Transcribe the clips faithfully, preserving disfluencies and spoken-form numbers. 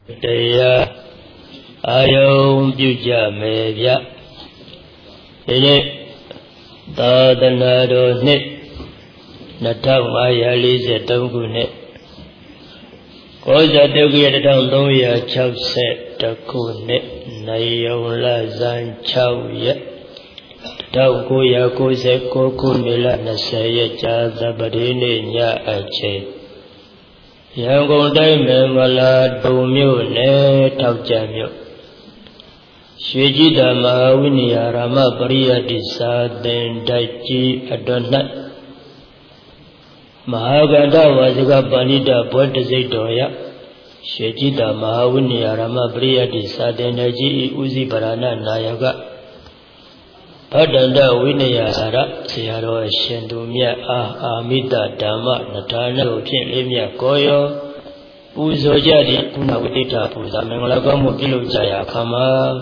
Daya Ayom Buja Mevya Ini Tadanado Nit Natamaya Lisa Tungune Koja Dugia Tandoya Chowset Takune Nayon Lazan Chowya Taukuya Kose Kokumila Nasaya Chada Badini Nya Ache Yangon Mala Domio Ne Taujamio Shijida Mawinia Rama Paria Disa Den Daiji Adonat Mahaganda Waziga Banida Bodzedoya Shijida Mawinia Rama Paria Disa Den Daiji Uzi Barana Nayaga Padanda Winaya Sara Siaro Shendumia Ah Amida Dama Natana Pin Limia Koyo Uzo Jadi Kuna Udita Puza Mengalagamu Pilu Jaya Kama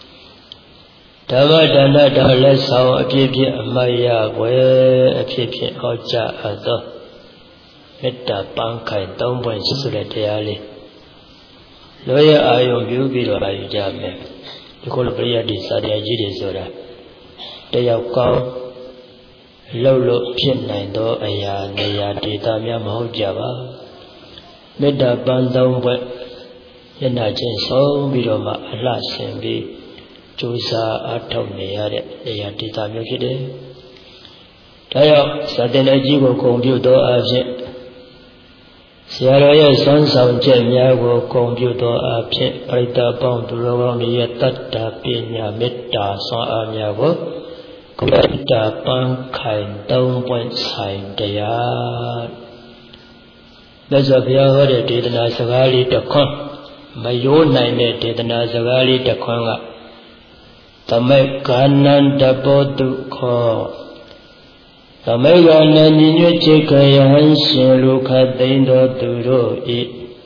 Dama Dana Dala Sao Apipi Amaya We Apipi Oja Ado Metta Bankai Dombon Susuletayali Loya Ayon Bubiro Ayujame Nikol Priya di Sadia Jiri Zora Tayakau Lolo Pin Naido Aya Naya Dita Mia Mahojava Meda Bandam Wet Yanajin So Biroma Allah Sembi Chusa Atom Nayade Naya Dita Mukide Tayak Sadena Jigo Computer Agent Sierra Son Sound Jemia Computer Agent Prita Bond Rogan Yatata Pinya Meta Son Amiago Kuda Pan Kain Down Point Sign Daya Bezavia Hode Didana Sagali the Con Mayo Nine Didana Sagali the Conga Tamekanan Dabo to call Tamegana Nino Cheka Yanshin Luka Dendo Duro E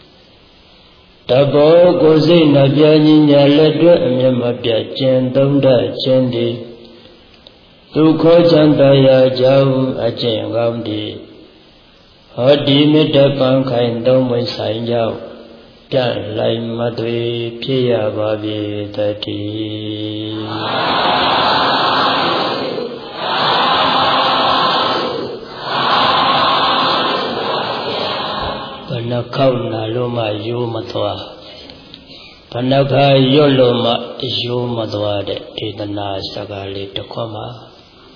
Dabo Gozi Nabiani Yaledo Mabia Jen Donda Jendi Duko Chandaya Jau Ajay Gamdi Hadi Mita Pankai Domo Sain Jau Jan Lai Madri Pia Babi Tati Panakau Naloma Yu Matwa Panaka Yoloma Yu Matwa de Idana Sagali Takoma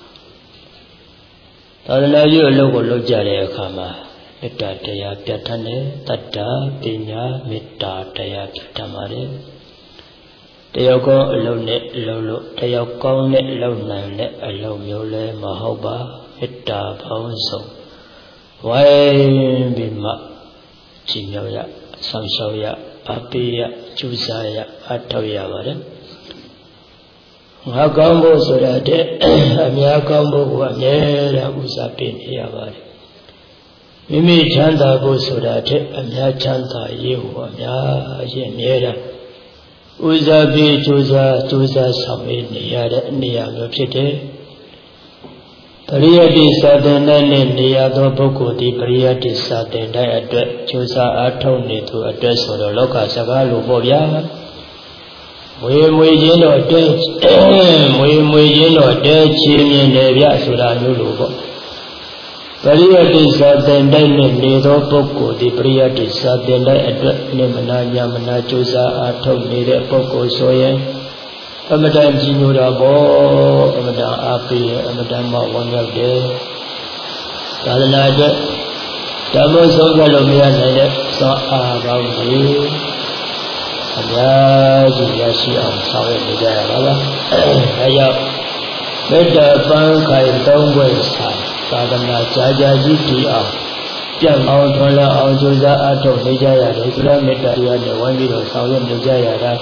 Tadana yu logo lojare akama Metta Taya Pyatane Tata Pinya Metta Taya Pyatamare Tayako Alone Lolo Tayakong Ne Lone Alone Yole Mahoba Metta Pawanso Wai Bima Chimyoya Samshoya Apiya Chusaya Atoya Vare Hakambo Surate, Amiakambo, Amera, Usapin, Yavari. Mimi Chanda Bo Surate, Amia Chanta, you, Amia, Yemera. Uzabi, Chuza, Chuza, Sami, Niada, Niaga Pite. Pariati Sadana, Niado Boko, the Pariati Sadana, Chuza, Atoni to address for the local Sagalu Boya. We we no dutch, we we no dutch in the Yasura Nulubo. Pariatis are then Nido Boko, the Priatis are then Nemana Yamana Chusa, Atom Nida Boko Soya, Amadan Jinura Bo, Amadan Api, Amadan one of the Salanada, Damos of Galomia, so around you. Yaji Yashi on Sawe Nijaya Aya Meta Bankai Dongway Sai Sadana Jajaji Tia Jam Ao Tola Ao Juza Ato Nijaya Regula Meta Yana Wamiro Sawe Nijaya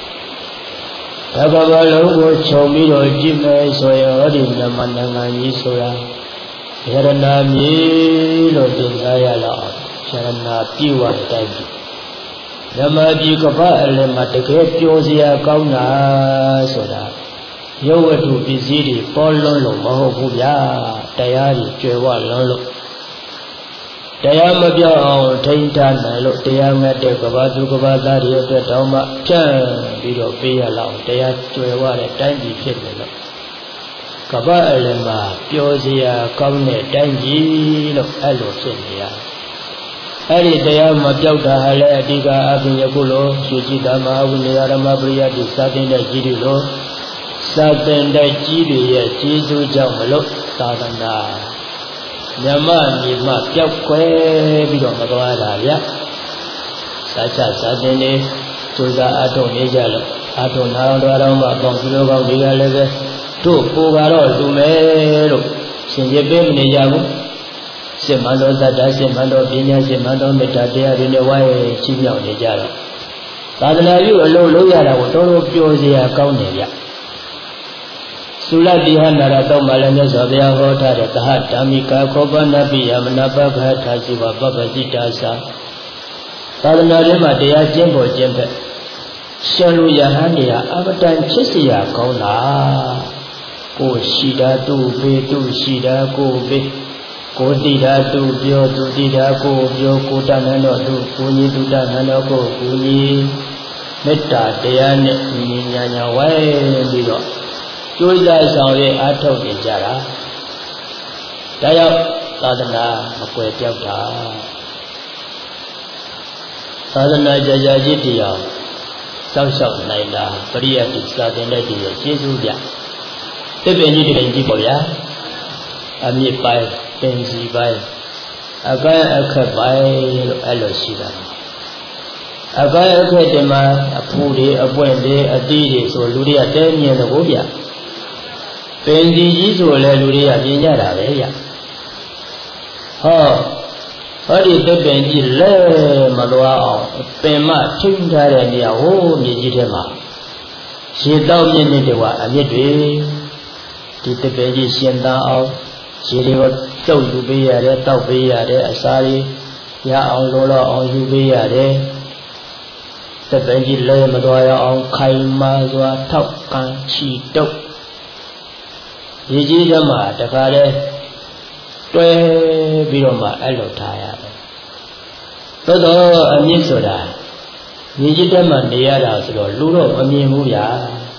Tagava Logo Chomiro Jime Soya Odina Mananga Soya Yarana Milo Dinaya La Sharana Piwa Taji Yamaji Kapa Elematake Piosia Kauna Soda Yowatu Biziri Pololo Mahobuya Tayari Jewa Lolo တရားမပြောင်းအောင်ထိန်းထားနိုင်လို့တရားငတ်တဲ့ကဘာသူကဘာသားတွေအတွက်တောင်းမှဖြန့်ပြီးတော့ပေးရလောက်တရားကျွယ်ဝတဲ့တိုင်းပြည်ဖြစ်နေလို့ကဘာအလယ်မှာပျော်စရာကောင်းတဲ့တိုင်းပြည်လို့အဲ့လိုဖြစ်နေရအဲ့ဒီတရားမပြောက်တာဟာလည်းအဓိကအပြင်ယခုလိုရွှေကြည်သာမဟာဝိနည်းရမပရိယတိစာသင်တဲ့ကြီးတွေလို့စာသင်တဲ့ကြီးတွေရဲ့ကျေးဇူးကြောင့်မလို့သာသနာညမညီမပျောက်ကွယ်ပြီးတော့မသွားတာဗျစာချစာသင်နေကျိုးစားအထုံနေကြလို့အထုံနာတော်တော်မှပေါင်းဒီလိုကောင်းတွေကလည်းပဲတို့ပူကတော့လူမယ်လို့ရှင်ရပေးမနေကြဘူးစေမန္တောသတ္တစေမန္တောပညာစေမန္တောမေတ္တာတရားတွေနဲ့ဝိုင်းချီးမြှောက်နေကြတော့သာသနာပြုအလုံးလုံးရတာကိုတော်တော်ပျော်စရာကောင်းနေကြသုလတိဟနာရတော့မှလည်းမြတ်စွာဘုရားဟောထားတဲ့သဟဓမ္မိကာခောပနပိယမနာပကထာစီဝပပတိတာသာသာသနာ့ထဲမှာတရားကျင့်ဖို့ကျင့်တဲ့ရှင်လူယဟန်နေရာအမတန်ချစ်စရာကောင်းတာကိုရှိတာသူ့ဘေးသူ့ရှိတာကိုဘေးကိုတိတာသူပြောသူတိတာကိုပြောကိုတဏ္ဍတော့သူကိုကြီးသူတဏ္ဍတော့ကိုကိုကြီးမေတ္တာတရားနဲ့ညီညာညာဝဲပြီးတော့ကျိုးစားဆောင်ရဲ့အားထုတ်နေကြတာဒါကြောင့်သာသနာမကွယ်ပြောက်တာသာသနာကြာကြာကြီးတရားစောင့်ရှောက်နိုင်တာပရိယတ်စာသင်တဲ့ဒီရဲ့ကျေးဇူးပြသစ်ပင်ကြီးတပင်ကြီးပေါ့ဗျာအမြင့်ပိုင်းပင်စီပိုင်းအကဲအခက်ပိုင်းလို့အဲ့လိုရှိတာအကဲအခက်တွေမှာအဖူတွေအပွင့်တွေအသီးတွေဆိုလူတွေကတဲမြင်တော့ဗျာပင်စီကြီးဆိုလည်းလူတွေကမြင်ကြတာပဲဗျာဟောဟောဒီသစ်ပင်ကြီးလဲမလွားအောင်ပင်မထိန်းထားတဲ့နေရာဟိုးမြေကြီးထဲမှာရေတောက်မြင့်မြင့်တွေကအမြင့်တွေဒီသစ်ပင်ကြီးရှင်သန်အောင်ရေတွေကိုတုပ်ယူပေးရတယ်တောက်ပေးရတယ်အစာတွေရအောင်လိုတော့အောင်ယူပေးရတယ်သစ်ပင်ကြီးလဲမသွားရအောင်ခိုင်မာစွာထောက်ကန်ချီတုပ်ရေကြီးထဲမှာတခါတည်းတွဲပြီးတော့မှအဲ့လိုထားရတယ်သို့တော့အမြင့်ဆိုတာရေကြီးထဲမှာနေရတာဆိုတော့လူတော့မမြင်ဘူးဗျာ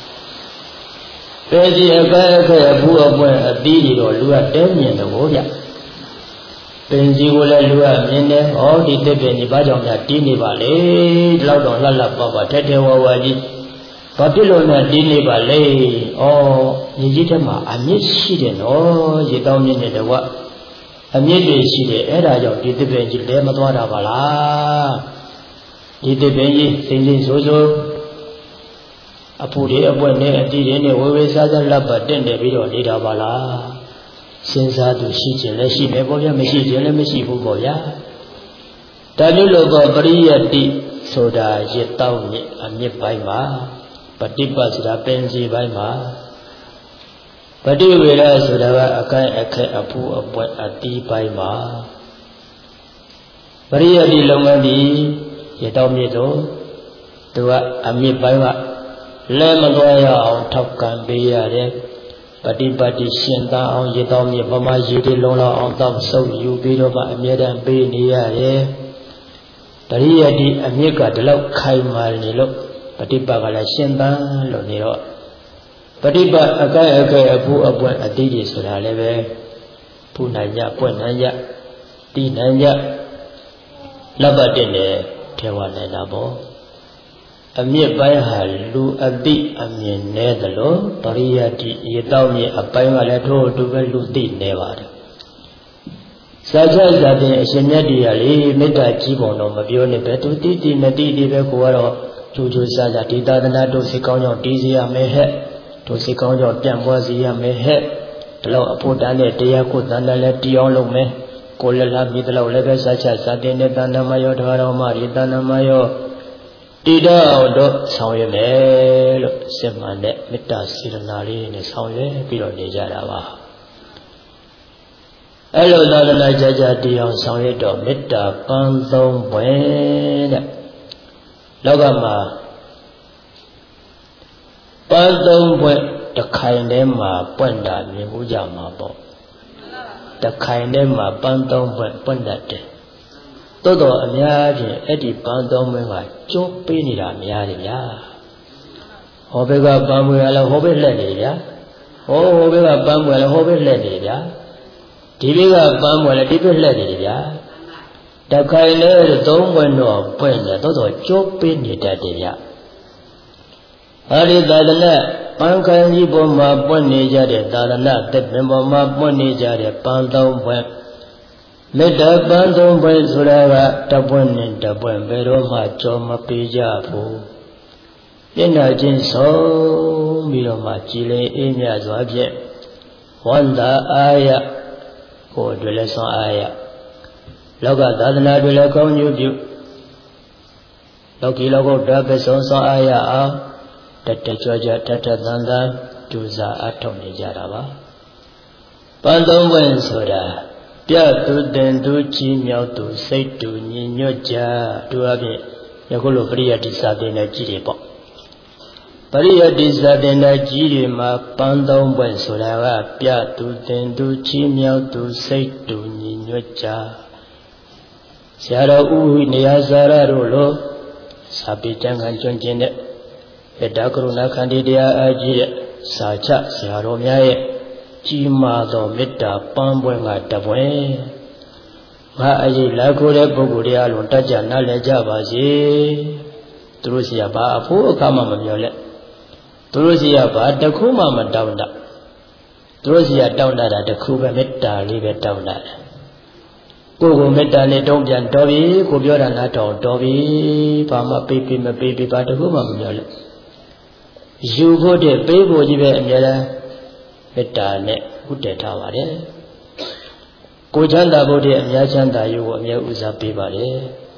ပဲစီအကဲအခဲအဖူးအပွင့်အသီးတွေတော့လူကတဲမြင်တော့ဗျပင်စီကိုလည်းလူကမြင်တယ်ဟောဒီတစ်ပင်ဒီဘာကြောင့်များတီးနေပါလေဒီလောက်တော့လှလှပပထက်ထဲဝဝကြီးဘာဖြစ်လို့လဲတီးနေပါလေဩညီကြီးထဲမှာအမြင့်ရှိတယ်နော်ရေတောင်းမြင့်နေတယ်ကအမြင့်တွေရှိတယ်အဲ့ဒါကြောင့်ဒီတစ်ပင်ကြီးလဲမသွားတာပါလားဒီတစ်ပင်ကြီးစိမ့်စိမ့်ဆိုးဆိုးအဖူတွေအပွင့်နဲ့အတီးတွေနဲ့ဝေဝေစားစားလက်ပတ်တင့်တယ်ပြီးတော့နေတာပါလားစဉ်းစားသူရှိခြင်းလည်းရှိမယ်ပေါ့ဗျာမရှိခြင်းလည်းမရှိဘူးပေါ့ဗျာဒါမျိုးလို့ကပရိယတ္တိဆိုတာရစ်တောင်းမြစ်အမြစ်ပိုင်းမှာပฏิပတ်ဆိုတာပင်စီပိုင်းမှာပฏิဝေရဆိုတာကအကိုင်းအခက်အဖူအပွင့်အတီးပိုင်းမှာပရိယတ္တိလုံးဝပြီးရစ်တောင်းမြစ်တော့သူကအမြစ်ပိုင်းကလဲမသွားရအောင်ထောက်ကန်ပေးရတယ်ပฏิပတ်တိရှင်သာအောင်ရေတော်မြေပမာရေတွေလုံးလောက်အောင်တောက်ဆုပ်ယူပြီးတော့မှအမြဲတမ်းပေးနေရတယ်ပရိယတ္တိအမြစ်ကဒီလောက်ခိုင်မာနေလို့ပฏิပတ်ကလည်းရှင်သာလို့နေတော့ပฏิပတ်အကဲအကဲအဖူးအပွင့်အတိတွေဆိုတာလည်းပဲဖူးနိုင်ကြပွင့်နိုင်ကြတီးနိုင်ကြလက်ပတ်တင်တယ်ထဲဝနိုင်တာပေါ့အမြင့်ပိုင်းဟာလူအသိအမြင်နည်းသလိုပရိယတ္တိရေတောက်မြင့်အပိုင်းကလည်းထို့အတူပဲလူသိနေပါတယ်စာချစာတင်အရှင်မြတ်တရားလေမေတ္တာကြီးပုံတော့မပြောနဲ့ပဲသူတိတိမတိတိပဲကိုကတော့ကြိုးကြိုးစားစားဒီသာသနာတို့စိတ်ကောင်းကြောင့်တည်စေရမယ်ဟဲ့တို့စိတ်ကောင်းကြောင့်ပြန်ပွားစေရမယ်ဟဲ့ဒီလောက်အဖို့တန်းတဲ့တရားကိုသန္တာလည်းတည်အောင်လုပ်မယ်ကိုလည်းလာပြီးဒီလောက်လည်းပဲစာချစာတင်တဲ့သန္တာမယောဓမ္မတော်မရီသန္တာမယောတည်တော့တော့ဆောင်ရွက်မယ်လို့စစ်မှန်တဲ့မေတ္တာစေတနာလေးနဲ့ဆောင်ရွက်ပြီးတော့နေကြတာပါအဲ့လိုသာသနာကြကြတရားဆောင်ရွက်တော့မေတ္တာပန်းသုံးပွင့်တဲ့လောကမှာပန်းသုံးပွင့်တစ်ခိုင်ထဲမှာပွင့်တာမြင်မှုကြမှာပေါ့တစ်ခိုင်ထဲမှာပန်းသုံးပွင့်ပွင့်တတ်တယ်သို့တော်အများဖြင့်အဲ့ဒီပန်းသုံးပွင့်ကကျိုးပေးနေတာများတယ်ဗျာဟောဘက်ကပန်းပွင့်ကလည်းဟောဘက်လက်နေဗျာဟောဟောဘက်ကပန်းပွင့်လည်းဟောဘက်လက်နေဗျာဒီဘက်ကပန်းပွင့်လည်းဒီဘက်လက်နေတယ်ဗျာတခိုင်လေသုံးပွင့်တော့ပွင့်တယ်သို့တော်ကျိုးပေးနေတတ်တယ်ဗျာဟာဒီသာသနာပန်းခိုင်ကြီးပေါ်မှာပွင့်နေကြတဲ့သာသနာသစ်ပင်ပေါ်မှာပွင့်နေကြတဲ့ပန်းသုံးပွင့်မေတ္တာပန်းသုံးပွင့်ဆိုတာကတပွင့်နဲ့တပွင့်ဘယ်တော့မှကြောမပေးကြဘူးမျက်နှာချင်းဆုံးပြီးတော့မှကြည်လင်အေးမြစွာဖြင့်ဝန္တာအာရကိုယ်တွေလည်းဆွမ်းအားရလောကသာသနာတွေလည်းကောင်းကျိုးပြုလောကီလောကုတ္တရာပဆုံးဆွမ်းအားရအောင်တတကြွကြတတသန်သန်ကြိုးစားအထောက်နေကြတာပါပန်းသုံးပွင့်ဆိုတာပြသူတင်သူချီးမြှောက်သူစိတ်တူညီညွတ်ကြတို့အပြင်ယခုလိုပရိယတ္တိစာသင်တဲ့ကြီးတွေပေါ့ပရိယတ္တိစာသင်တဲ့ကြီးတွေမှာပန်းသုံးပွင့်ဆိုတာကပြသူတင်သူချီးမြှောက်သူစိတ်တူညီညွတ်ကြဆရာတော်ဥဝိနယဇာရတို့လိုစာပေကျမ်းဂန်ကျွမ်းကျင်တဲ့မေတ္တာကရုဏာခန္တီတရားအကြီးတဲ့စာချဆရာတော်များရဲ့ကြီးမားသောမေတ္တာပန်းပွင့်ကတပွင့်ငါအရေးလာခိုးတဲ့ပုဂ္ဂိုလ်တရားလုံးတတ်ကြနားလည်ကြပါစေသူတို့စီကဘာအဖို့အခါမှမမျောလဲသူတို့စီကဘာတခုမှမတောင်းတသူတို့စီကတောင်းတတာတခုပဲမေတ္တာလေးပဲတောင်းတတာကိုယ်ကိုမေတ္တာနဲ့တုံးပြန်တော်ပြီကိုပြောတာနားထောင်တော်ပြီဘာမှပေးပေးမပေးပေးဘာတခုမှမမျောလဲယူဖို့တဲ့ပေးဖို့ကြီးပဲအများလားမေတ္တာနဲ့ဥတည်ထားပါတယ်ကိုချမ်းသာဖို့တဲ့အများချမ်းသာရုပ်ကိုအများဥစားပေးပါတယ်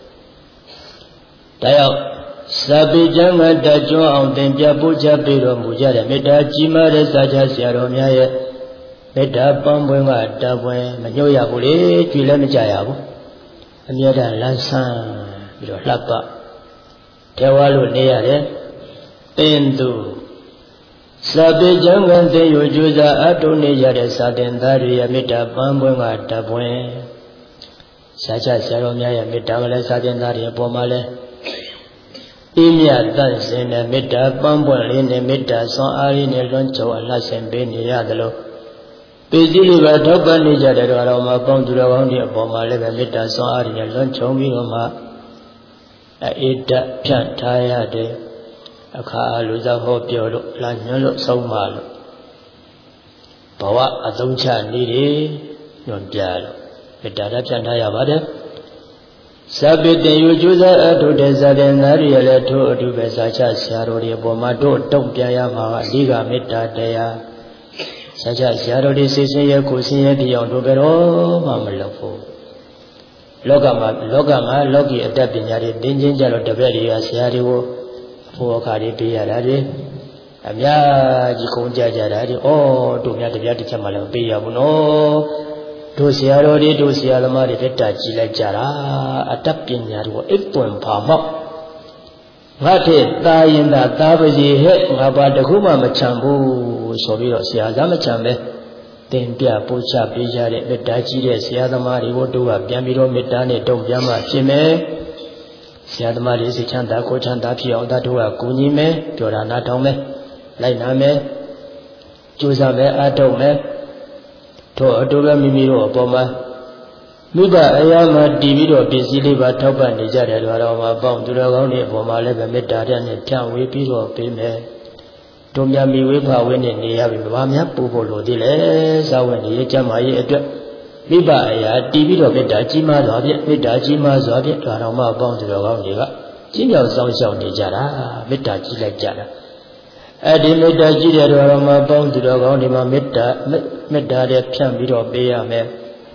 ဒါကြောင့်စာပေကျမ်းကတကြွအောင်သင်ပြပို့ချပေးတော်မူကြတဲ့မေတ္တာကြီးမားတဲ့စာချဆရာတော်များရဲ့မေတ္တာပန်းပွင့်ကတပွင့်မညှို့ရဘူးလေကြွေလည်းမကြရဘူးအမြဲတမ်းလန်းဆန်းပြီးတော့လှပထဲဝါလို့နေရတယ်သင်သူစာပေကျမ်းကသင်ယူကြိုးစားအထုံးနေကြတဲ့စာသင်သားတွေရဲ့မေတ္တာပန်းပွင့်ကတပွင့်စာချဆရာတော်များရဲ့မေတ္တာကလည်းစာသင်သားတွေအပေါ်မှာလည်းအေးမြတ်တန့်စင်တဲ့မေတ္တာပန်းပွင့်လေးနဲ့မေတ္တာဆွမ်းအားလေးနဲ့လွန်ချုံအလှဆင်ပေးနေရသလိုပေစီလေးပါထောက်ပံ့နေကြတဲ့တော်မှာပေါင်းသူတော်ကောင်းတွေအပေါ်မှာလည်းပဲမေတ္တာဆွမ်းအားတွေနဲ့လွန်ချုံပြီးတော့မှအေးတဖြန့်ထားရတဲ့အခါလူစားဟောပြောလို့လာညွှန်းလို့ဆုံးမလို့ဘဝအသုံးချနေတယ်ညွှန်ပြလို့မေတ္တာဓာတ်ဖြန့်ထားရပါတယ်စာပေတင်ယူကျူးစာအထုတဲ့ဇာတင်သားတွေလည်းထို့အတူပဲစာချဆရာတော်တွေအပေါ်မှာတို့တုံ့ပြန်ရမှာကအဓိကမေတ္တာတရားစာချဆရာတော်တွေစိတ်ဆင်းရဲကိုယ်ဆင်းရဲပြောင်းတို့ဘယ်တော့မှမလုပ်ဘူးလောကမှာလောကမှာလောကီအတတ်ပညာတွေသင်ချင်းကြတော့တပည့်တွေကဆရာတွေကိုအဖို့အခါတွေပေးရတာတွေအများကြီးခုံကြကြတာတွေဩတို့များတရားတစ်ချက်မှလည်းပေးရဘူးနော်တို့ဆရာတော်တွေတို့ဆရာသမားတွေတက်တာကြည်လိုက်ကြတာအတတ်ပညာတွေကိုအိပ်ပွင့်ဖာမောက်ငါတဲ့တာရင်သာတာပကြီးဟဲ့ငါဘာတခုမှမချမ်းဘူးဆိုပြီးတော့ဆရာသားမချမ်းပဲတင်ပြပို့ချပေးကြတဲ့မေတ္တာကြီးတဲ့ဆရာသမားတွေကိုတို့ကပြန်ပြီးတော့မေတ္တာနဲ့တုံ့ပြန်မှဖြစ်မယ်ဆရာသမားတွေစိတ်ချမ်းသာကိုယ်ချမ်းသာဖြစ်အောင်တို့ကကူညီမယ်ပြောတာနားထောင်မယ်လိုက်နာမယ်ကြိုးစားမယ်အားထုတ်မယ်တို့အတူပဲမိမိတို့အပေါ်မှာမိဘအရာမှာတည်ပြီးတော့ပစ္စည်းလေးပါထောက်ပံ့နေကြတယ်တော်မှာပေါ့သူတော်ကောင်းတွေအပေါ်မှာလည်းပဲမေတ္တာနဲ့ဖြန့်ဝေပြီးတော့ပေးမယ်တို့များမိဝေဖဝေနဲ့နေရပြီဘာများပူဖို့လိုသေးလဲဇာဝနေရကြမှာရဲ့အတွက်မိဘအရာတည်ပြီးတော့မေတ္တာကြီးမားစွာဖြင့်မေတ္တာကြီးမားစွာဖြင့်တော်မှာပေါ့သူတော်ကောင်းတွေကကြီးမြောက်ဆောင်ရှောက်နေကြတာမေတ္တာကြီးလိုက်ကြတာအဲ့ဒီမေတ္တာကြီးတဲ့တော်မှာပေါ့သူတော်ကောင်းတွေမှာမေတ္တာမေတ္တာတဲ့ဖြန့်ပြီးတော့ပေးရမယ်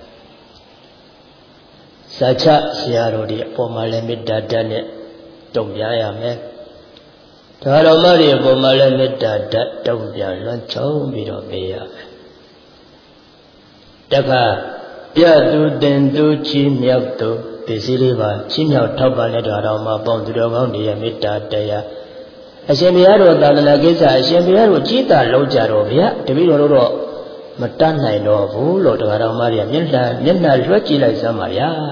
စာချဆရာတော်ဒီအပေါ်မှာလည်းမေတ္တာဓာတ်နဲ့တုံ့ပြန်ရမယ်။ဒါတော်မတွေအပေါ်မှာလည်းမေတ္တာဓာတ်တုံ့ပြန်လွှမ်းခြုံပြီးတော့ပေးရမယ်။တခါပြသူတင်သူချီးမြှောက်သူပစ္စည်းလေးပါချီးမြှောက်ထောက်ပံ့တဲ့တော်မှာပေါင်းသူတော်ကောင်းတွေရဲ့မေတ္တာတရားအရှင်ဘုရားတော်သာသနာကိစ္စအရှင်ဘုရားတို့ကြီးတာလုံးကြတော့ဗျာတပည့်တော်တို့တော့မတတ်နိုင်တော့ဘူးလို့တရားတော်မတွေမျက်နှာမျက်နှာလွှတ်ကြည့်လိုက်စမ်းပါဗျာ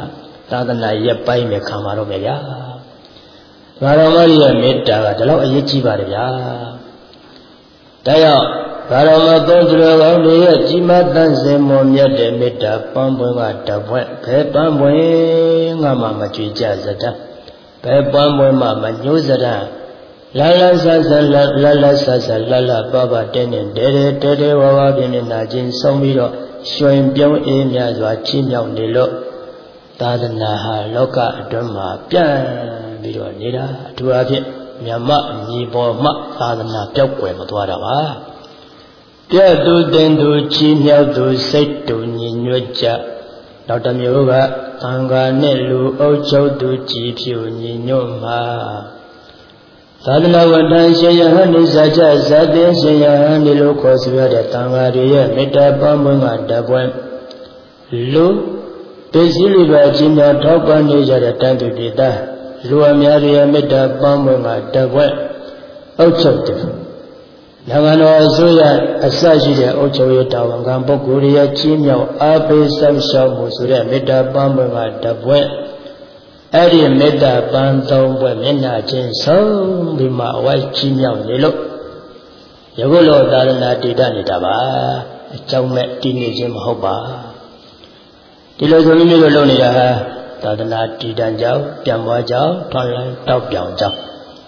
သာသနာရဲ့ပိုင်းပဲခံပါတော့မယ်ဗျာဘာတော်မကြီးရဲ့မေတ္တာကဒီလောက်အရေးကြီးပါတယ်ဗျာဒါကြောင့်ဘာတော်မသုံးသူတော်ကောင်းတွေရဲ့ကြီးမားသန့်စင်မွန်မြတ်တဲ့မေတ္တာပန်းပွင့်ကတပွင့်ဘယ်ပန်းပွင့်ငါမှမကြွေကြစတတ်ဘယ်ပန်းပွင့်မှမညှိုးစတတ်လာလာဆဆလာလာလာဆဆလာလာပပတင်းတင်းတဲတဲတဲတဲဝဝပြင်းနေတာချင်းဆုံးပြီးတော့ရွှင်ပြုံးအေးမြစွာချီးမြှောက်နေလို့သာသနာဟာလောကအတွင်းမှာပြန့်ပြီးတော့နေတာအထူးအဖြင့်မြတ်မညီပေါ်မှသာသနာပြောက်ွယ်မသွားတာပါပြတ်သူတင်သူချီးမြှောက်သူစိတ်တူညီညွတ်ကြနောက်တစ်မျိုးကသံဃာနဲ့လူအုပ်ချုပ်သူကြည်ဖြူညီညွတ်မှာသာသနာဝန်ထမ်းရှင်ယဟန်နိစ္စကြဇာတိရှင်ယဟန်ဒီလိုခေါ်ဆိုရတဲ့သံဃာတွေရဲ့မေတ္တာပန်းပွင့်ကတပွင့်လူပစ္စည်းတွေပါချင်းများထောက်ပံ့နေကြတဲ့တန်သူပြည်သားလူအများတွေရဲ့မေတ္တာပန်းပွင့်ကတပွင့်အုပ်ချုပ်သူနိုင်ငံတော်အစိုးရအစရှိတဲ့အုပ်ချုပ်ရေးတာဝန်ခံပုဂ္ဂိုလ်တွေရဲ့ကြီးမြောက်အားပေးစောင့်ရှောက်မှုဆိုတဲ့မေတ္တာပန်းပွင့်ကတပွင့်အဲ့ဒီမေတ္တာပန်းသုံးပွင့်မျက်နှာချင်းဆုံးပြီးမှအဝိုက်ကြီးမြောက်နေလို့ယခုလိုသာသနာတည်တတ်နေတာပါအကြောင်းမဲ့တည်နေခြင်းမဟုတ်ပါဒီလိုဆိုမျိုးလိုလုပ်နေတာဟာသာသနာတည်တံ့ကြောင်းပြန်ပွားကြောင်းထွန်းလှန်တောက်ပြောင်ကြောင်း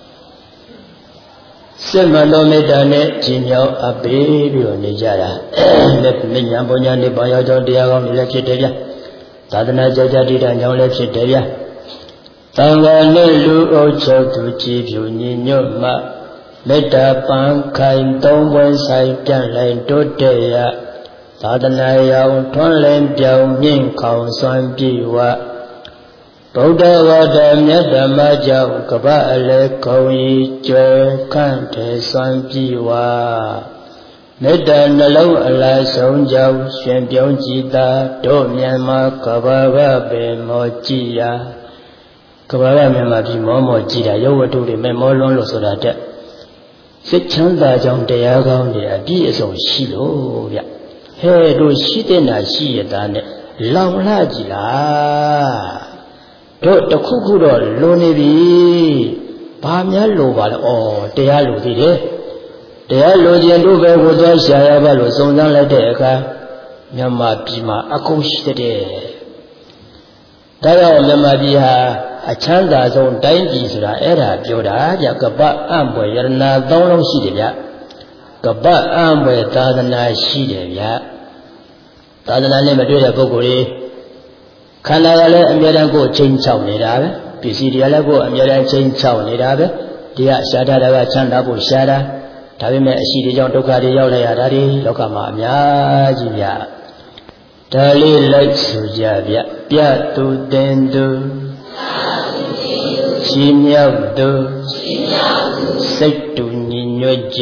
စိတ်မတော်မေတ္တာနဲ့ကြီးမြောက်အပ်ပြီးပြီးတော့နေကြတာလက်မြညာပုံညာနေပါရောက်ကြောင်းတရားကောင်းတွေလည်းဖြစ်တယ်ဗျသာသနာကြောကြတည်တံ့ကြောင်းလည်းဖြစ်တယ်ဗျသံဃာနဲ့လူအုပ်ချုပ်သူကြည်ဖြူညီညွတ်မှမေတ္တာပန်းခိုင်သုံးပွင့်ဆိုင်ပြန်လိုက်တိုးတက်ရသာသနာရောင်ထွန်းလင်းပြောင်မြင့်ခေါင်စွမ်းပြေဝဗုဒ္ဓဝါဒမြတ်ဓမ္မကြောင့်ကပ္ပအလဲခုံရီကျွယ်ခန့်ထေစွမ်းပြေဝမေတ္တာနှလုံးအလားဆုံးကြောင့်ရှင်ပြုံးကြည်သာတို့မြန်မာကပ္ပကပင်မောကြည်ရာကပ္ပကမြန်မာပြည်မောမောကြည်တာရုပ်ဝတ္ထုတွေမဲ့မောလွန်းလို့ဆိုတာတဲ့စိတ်ချမ်းသာကြောင့်တရားကောင်းတွေအပြည့်အစုံရှိလို့ဗျဟဲ့တို့ရှိတဲ့နာရှိရတာနဲ့လောင်လှကြည်လားတို့တခုခုတော့လွန်နေပြီဘာများလိုပါလဲဩတရားလိုသေးတယ်တရားလိုခြင်းတို့ပဲကိုသွားရှာရပါလို့စုံစမ်းလိုက်တဲ့အခါမြန်မာပြည်မှာအကုန်ရှိတဲ့ဒါကြောင့်မြန်မာပြည်ဟာအချမ်းသာဆုံးတိုင်းပြည်ဆိုတာအဲ့ဒါပြောတာကြကပ္ပအံ့ဖွယ်ယရနာသုံးလုံးရှိတယ်ဗျကပ္ပအံ့ဖွယ်သာသနာရှိတယ်ဗျသာသနာနဲ့မတွေ့တဲ့ပုဂ္ဂိုလ်တွေခန္ဓာကလည်းအမြဲတမ်းကိုချိန်ချောက်နေတာပဲပစ္စည်းတွေကလည်းကိုအမြဲတမ်းချိန်ချောက်နေတာပဲဒီကရှားတာကချမ်းသာဖို့ရှားတာဒါပေမဲ့အရှိတွေကြောင့်ဒုက္ခတွေရောက်လာရတာဒီလောကမှာအများကြီးဗျဒါလေးလိုက်ဆိုကြဗျပြသူတင်သူချီးမြှောက်သူစိတ်တူညီညွတ်ကြ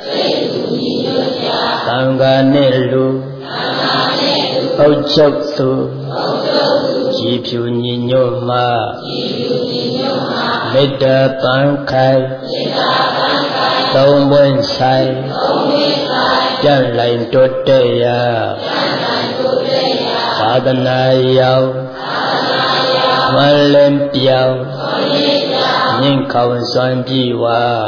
သံဃာနဲ့လူအုပ်ချုပ်သူကြည်ဖြူညီညွတ်မှမေတ္တာပန်းခိုင်သုံးပွင့်ဆိုင်ပြန်လိုက်တိုးတက်ရာသာသနာရောက်မလင်းပြောင်းမြင့်ခေါင်စွမ်းပြေဝ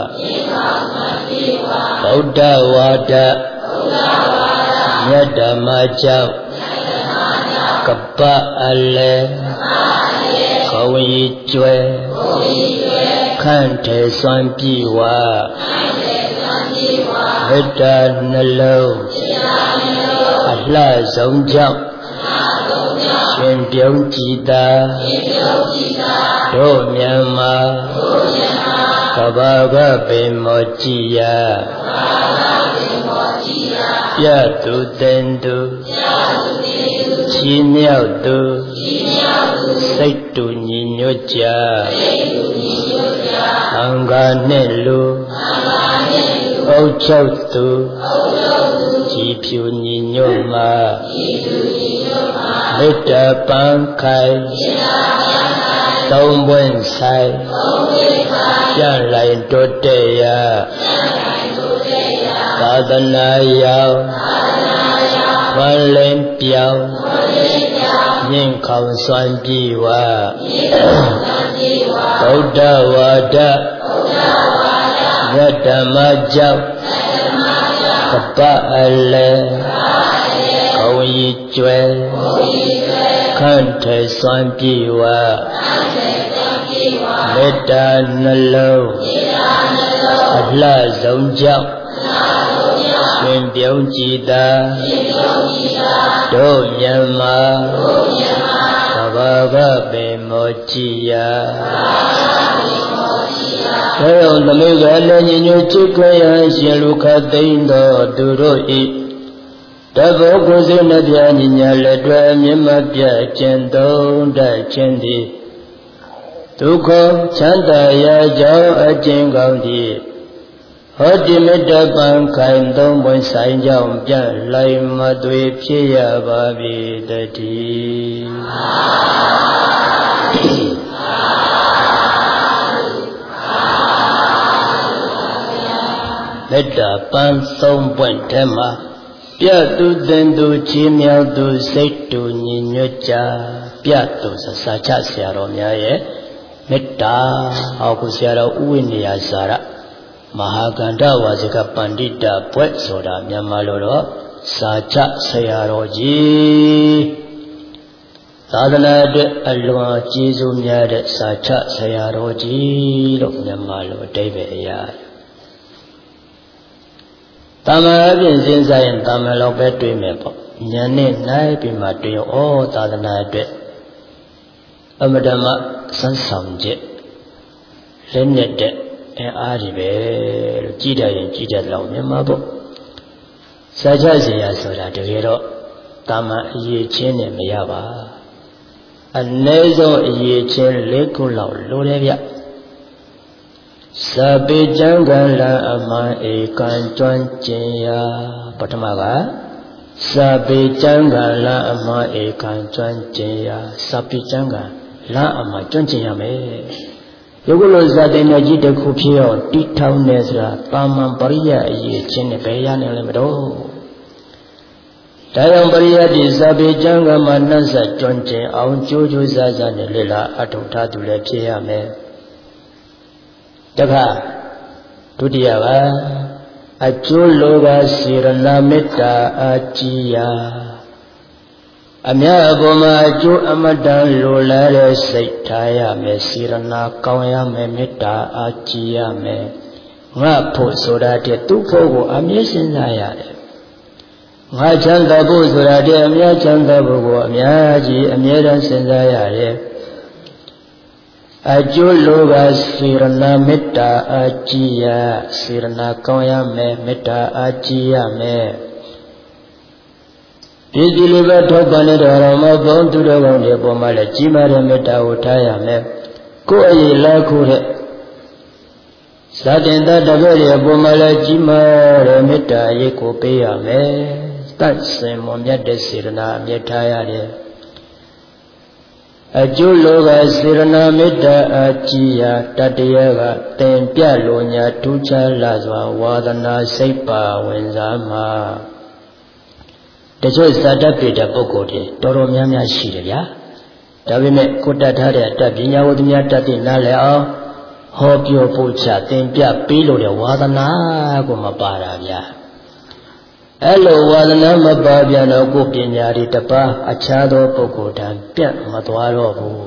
ဗုဒ္ဓဝါဒမြတ်ဓမ္မကြောင့်ကပ္ပအလဲခေါင်ရီကျွဲခန့်ထေစွမ်းပြေဝမေတ္တာနှလုံးအလှဆုံးကြောင့်ရှင်ပြုံးကြည်သာတို့မြန်မာကပ္ပကပင်မောကြည်ရာပြသူတင်သူချီးမြှောက်သူစိတ်တူညီညွတ်ကြသံဃာနဲ့လူအုပ်ချုပ်သူကြည်ဖြူညီညွတ်မှမေတ္တာပန်းခိုင်သုံးပွင့်ဆိုင်ပြန်လိုက်တိုးတက်ရာသာသနာရောက်မ One lane piao, Yin Kong Swan Jiwa, Buddha Wada, Yadama Jau, Kapa Ale, Koyi Jue, Kante Swan Jiwa, Meta Nalo, Adla Zong Jau, Xuyên biểu chi ta, Đô nhân ma, Bà bà bà bề mô chi ya. Thế ông ta mới gọi là nhìn nhô chích quay hẳn xin lưu khá tên đó tu rô y. Đã vô cô dư nà bia nhìn nhà lệ đoà miễn mà bia chân tông đại chân đi. Tu khổ chán ta ya cháu ở trên gạo đi. Hốt đi mê đá bằng khai tông bọn sáng dòng chẳng lại mà tuệ phía ya bà bì đá đi. Mê đá bằng sông bọn thế mà bia tu tên tu chi miao tu sách tu nhìn nhớ cha bia tu sa sa cha xia rô mía ye mê đá hào ku xia rô uwi ni ya sa ra Mahaganda Vajika Pandita Puet Soda Myamaloro Sacha Sayaro Ji Sadhana de Alwa Jizu Myade Sacha Sayaro Ji Lo Myamalo Deve Ya Tama Bin Sin Sayan Tama Lo Be Tui Me Po Nyane Nai Bima Tui O Sadhana de Amadama Sansam Je Lenet de အဲအားဒီပဲလို့ကြည်တယ်ရင်ကြည်တယ်လောက်မြန်မာပေါ့စာချစရာဆိုတာတကယ်တော့တာမန်အရေးချင်းနဲ့မရပါအနည်းဆုံးအရေးချင်းလေးခုလောက်လိုတယ်ဗျစာပေကျမ်းဂန်လာအမှန်ဧကံကျွမ်းကျင်ရာပထမကစာပေကျမ်းဂန်လာအမှန်ဧကံကျွမ်းကျင်ရာစာပေကျမ်းဂန်လာအမှန်ကျွမ်းကျင်ရမယ်ယခုလိုဇာတိနဲ့ကြီးတစ်ခုဖြစ်အောင်တိထောင်နေဆိုတာတာမန်ပရိယအရေးချင်းနဲ့ဘယ်ရနိုင်လဲမတော့ဒါကြောင့်ပရိယတိစာပေကျမ်းကမှနှံ့ဆက်ကျွမ်းကျင်အောင်ကြိုးကြိုးစားစားနဲ့လေ့လာအထောက်ထားသူလည်းဖြစ်ရမယ်တခါဒုတိယကအကျိုးလိုကစေရနာမေတ္တာအာကြည်ယာအမြတ်အပေါ်မှာအကျိုးအမတန်လိုလားတဲ့စိတ်ထားရမယ်စေရနာကောင်းရမယ်မေတ္တာအာကြည်ရမယ်ငါဖို့ဆိုတာတဲ့သူ့ဖို့ကိုအမြဲစဉ်းစားရတယ်ငါချမ်းသာဖို့ဆိုတာတဲ့အမြဲချမ်းသာဖို့ကိုအများကြီးအမြဲတမ်းစဉ်းစားရတယ်အကျိုးလိုကစေရနာမေတ္တာအာကြည်ရစေရနာကောင်းရမယ်မေတ္တာအာကြည်ရမယ်ဒီဒီလေးပဲထောက်ပံ့တဲ့တော်တော်မှာဘုံသူတော်ကောင်းတွေပေါ်မှာလည်းကြီးမားတဲ့မေတ္တာကိုထားရမယ်ကိုယ်အရေးလားခုတဲ့ဇာတင်တတပည့်တွေပေါ်မှာလည်းကြီးမားတဲ့မေတ္တာအရေးကိုပေးရမယ်တတ်စင်မွန်မြတ်တဲ့စေရနာအမြဲထားရတယ်အကျိုးလိုကစေရနာမေတ္တာအာကြည်ရာတတရကသင်ပြလိုညာထူးခြားလာစွာဝါဒနာစိတ်ပါဝင်စားမှာတချို့ဇာတပိတပုဂ္ဂိုလ်တွေတော်တော်များများရှိတယ်ဗျာဒါပေမဲ့ကိုတတ်ထားတဲ့အတတ်ပညာဝတ္တများတတ်သိနားလည်အောင်ဟောပြောပို့ချသင်ပြပေးလို့တဲ့ဝါဒနာကိုမပါတာဗျာအဲ့လိုဝါဒနာမပါပြန်တော့ကိုပညာတွေတပါးအခြားသောပုဂ္ဂိုလ်တန်ပြတ်မသွားတော့ဘူး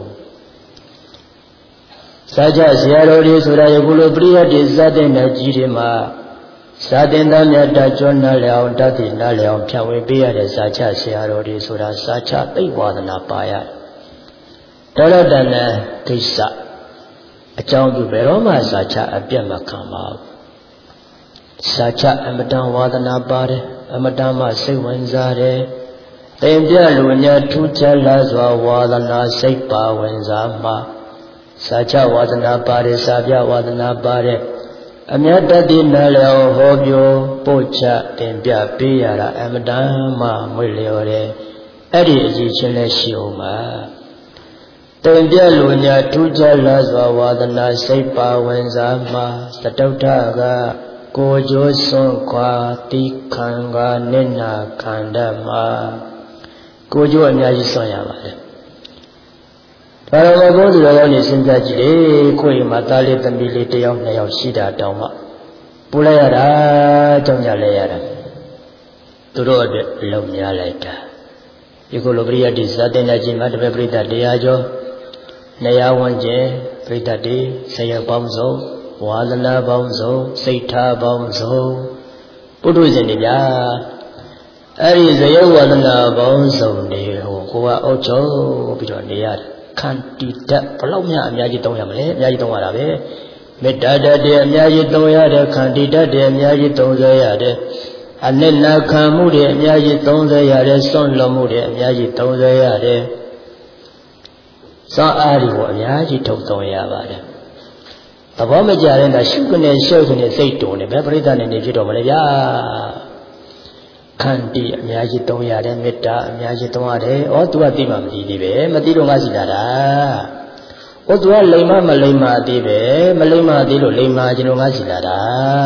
စာကြဆရာတော်တွေဆိုတာယခုလိုပရိယတ်တွေဇာတဲ့နဲ့ကြီးတွေမှာစာတင်သားများတကြွနားလည်အောင်တတ်သိနားလည်အောင်ဖြန့်ဝေပေးရတဲ့စာချဆရာတော်တွေဆိုတာစာချသိဝါဒနာပါရတယ်တော်တော်တန်တဲ့ကိစ္စအကြောင်းပြုဘယ်တော့မှစာချအပြတ်မခံပါဘူးစာချအမတန်ဝါဒနာပါတယ်အမတန်မှစိတ်ဝင်စားတယ်သင်ပြလူညာထူးခြားလာစွာဝါဒနာစိတ်ပါဝင်စားမှာစာချဝါဒနာပါတယ်စာပြဝါဒနာပါတယ်အမြတ်တတိနာလျောဟောပြောပို့ချတင်ပြပေးရတာအမတန်မှမွေလျော်တယ်အဲ့ဒီအကြီးချင်းလည်းရှိအောင်ပါတင်ပြလူညာထူးခြားလာစွာဝါဒနာစိတ်ပါဝင်စားမှာသတုဋ္ဌကကိုကျိုးစွန့်ခွာတိခံကနိနာခန္ဓာမှာကိုကျိုးအများကြီးစွန့်ရပါတယ်ဒါတော့ဘုန်းကြီးတော်နေစဉ်းစားကြည့်လေကိုယ်မှာသားလေးသမီးလေးတစ်ယောက်နှစ်ယောက်ရှိတာတောင်မှပူလိုက်ရတာကြောင့်ကြလဲရတာသူတို့အတွက်လုံများလိုက်တာဒီကုလပရိယတ်ဒီဇာတင်နာကြီးမှာတပည့်ပရိသတ်တရားကျော်နေရာဝန်းကျင်ပရိသတ်တွေဆရာပေါင်းစုံဝါသနာပေါင်းစုံစိတ်ထားပေါင်းစုံပုထုဇဉ်တွေဗျာအဲ့ဒီဇယဝါသနာပေါင်းစုံတွေဟိုကိုကအုပ်ချုပ်ပြီးတော့နေရတယ်ခန္တီတတ်ဘလောက်များအများကြီးသုံးရမလဲအများကြီးသုံးရတာပဲမေတ္တာတတ်တယ်အများကြီးသုံးရတယ်ခန္တီတတ်တယ်အများကြီးသုံးရရတယ်အနစ်နာခံမှုတွေအများကြီးသုံးရရတယ်စွန့်လွတ်မှုတွေအများကြီးသုံးရရတယ်စောအားတွေကိုအများကြီးထုတ်သုံးရပါတယ်သဘောမကျတဲ့ကရှုကနေရှုကနေစိတ်တုံနေဘယ်ပရိသတ်နဲ့နေဖြစ်တော့မလဲဗျာခန္တီအများကြီးသုံးရတယ်မေတ္တာအများကြီးသုံးရတယ်ဩ तू ကသိမှမသိသေးပဲမသိတော့ငါစီလာတာဩ तू ကလိမ္မာမလိမ္မာသေးပဲမလိမ္မာသေးလို့လိမ္မာကျွန်တော်ငါစီလာတာ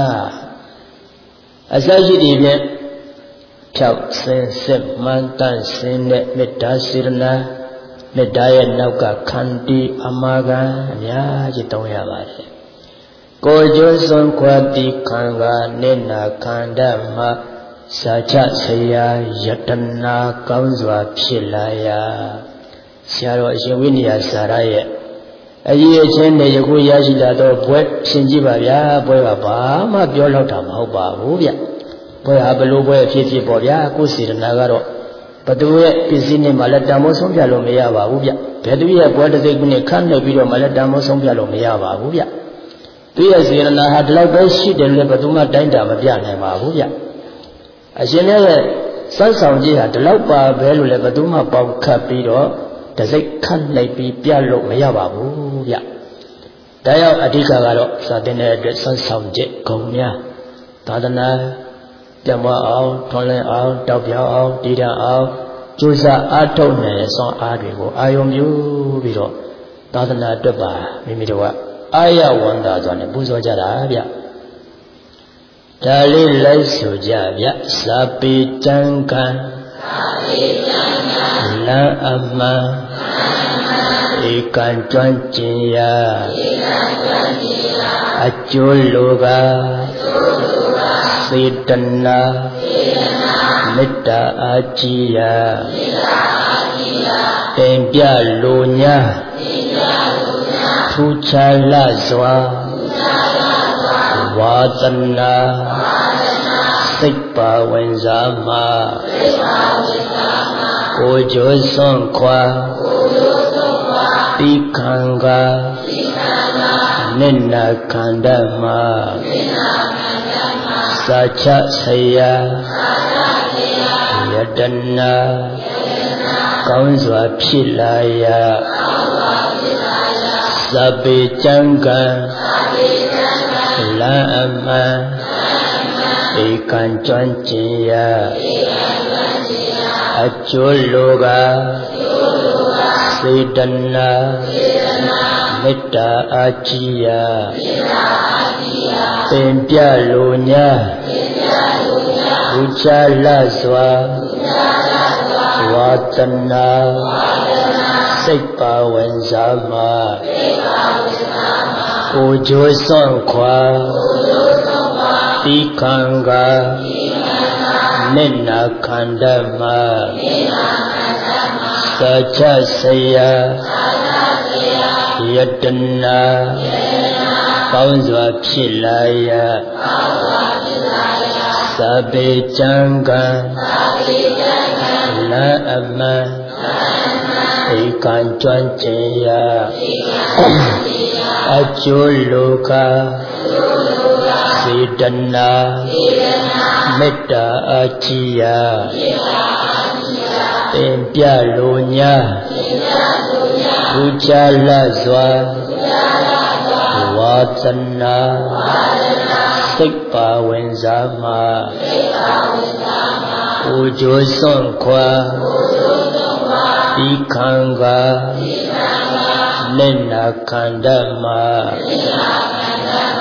အစရှိတည်ဖြင့်ဖြောက်ဆင်းစစ်မှန်တန့်စင်းတဲ့မေတ္တာစေရနာမေတ္တာရဲ့နောက်ကခန္တီအမာခံအများကြီးသုံးရပါတယ်ကိုကျိုးစွန့်ခွာတိခံကနိနာခန္ဓာမှာစာချဆရာယတနာကောင်းစွာဖြစ်လာရာဆရာတော်အရှင်ဝိနည်းစာရရဲ့အရေးအချင်းနဲ့ယခုရရှိလာတော့ဘွဲရှင်ကြည့်ပါဗျာဘွဲကဘာမှပြောလောက်တာမဟုတ်ပါဘူးဗျဘွဲဟာဘလို့ဘွဲဖြစ်ဖြစ်ပေါ့ဗျာကိုယ်စေတနာကတော့ဘသူရဲ့ပစ္စည်းနဲ့မှလည်းတန်မိုးဆုံးပြလို့မရပါဘူးဗျဘယ်သူရဲ့ဘွဲတစ်စိတ်နဲ့ခန့်နေပြီးတော့မှလည်းတန်မိုးဆုံးပြလို့မရပါဘူးဗျသူရဲ့စေတနာဟာဒီလောက်ပဲရှိတယ်လို့ဘယ်သူမှတိုင်းတာမပြနိုင်ပါဘူးဗျအရှင်ရဲ့စောင့်ဆောင်ကြီးဟာဒီလောက်ပါပဲလို့လည်းဘယ်သူမှပေါက်ခတ်ပြီးတော့တစ်စိတ်ခန့်လိုက်ပြီးပြလို့မရပါဘူးဗျဒါရောက်အဓိကကတော့စာသင်တဲ့အတွက်စောင့်ဆောင်ချက်ဂုဏ်များသာသနာပြမအောင်ထွန်းလင်းအောင်တောက်ပြောင်းအောင်တည်တံ့အောင်ကြိုးစားအားထုတ်နေတဲ့စွမ်းအားတွေကိုအာယုံပြုပြီးတော့သာသနာအတွက်ပါမိမိတို့ကအာရဝန္တာစွာနဲ့ပူဇော်ကြတာဗျဒါလေးလိုက်ဆိုကြဗျစာပေတံကံစာပေတံကံလမ်းအမှန်ဧကံကျွမ်းကျင်ရာဧကံကျွမ်းကျင်ရာအကျိုးလိုကအကျိုးလိုကစေတနာစေတနာမေတ္တာအာကြီးရာမေတ္တာအာကြီးရာတင်ပြလိုညာတင်ပြလိုညာထူးခြားလှစွာထူးခြားလှစွာဝါသနာဝါသနာစိတ်ပါဝင်စားမှာစိတ်ပါဝင်စားမှာကိုယ်ကျိုးစွန့်ခွာကိုယ်ကျိုးစွန့်ခွာတိခံကတိခံကနိနာခန္ဓာမှာနိနာခန္ဓာမှာစာချဆရာစာချဆရာယတနာယတနာကောင်းစွာဖြစ်လာရာကောင်းစွာဖြစ်လာရာသဗ္ဗေကျံကံသဗ္ဗေကျံကံလမ်းအမှန်ဧကံကျွမ်းကျင်ရာဧကံကျွမ်းကျင်ရာအကျိုးလိုကအကျိုးလိုကစေတနာစေတနာမေတ္တာအာကြီးရာမေတ္တာအာကြီးရာသင်ပြလိုညာသင်ပြလိုညာဘုရားလစွာဘုရားလစွာဝါသနာဝါသနာစိတ်ပါဝင်စားမှာစိတ်ပါဝင်စားမှာကိုယ်ကျိုးစွန့်ခွာကိုယ်ကျိုးစွန့်ခွာတိခံကတိခံကနိနာခန္ဓာမှာနိနာခန္ဓာမှာစာချဆရာစာချဆရာယတနာယတနာကောင်းစွာဖြစ်လာရာကောင်းစွာဖြစ်လာရာသဗ္ဗေကျံကံသဗ္ဗေကျံကံလမ်းအမှန်လမ်းအမှန်ဧကံကျွမ်းကျင်ရာဧကံကျွမ်းကျင်ရာအကျိုးလိုကအကျိုးလိုကစေတနာစေတနာမေတ္တာအာကြီးရာမေတ္တာအာကြီးရာသင်ပြလိုညာသင်ပြလိုညာဘုရားလစွာဘုရားလစွာဝါသနာဝါသနာစိတ်ပါဝင်စားမှာစိတ်ပါဝင်စားမှာကိုယ်ကျိုးစွန့်ခွာကိုယ်ကျိုးစွန့်ခွာဒီခံကဒီခံကနိနာခန္ဓာမှာနိနာခန္ဓာမှာ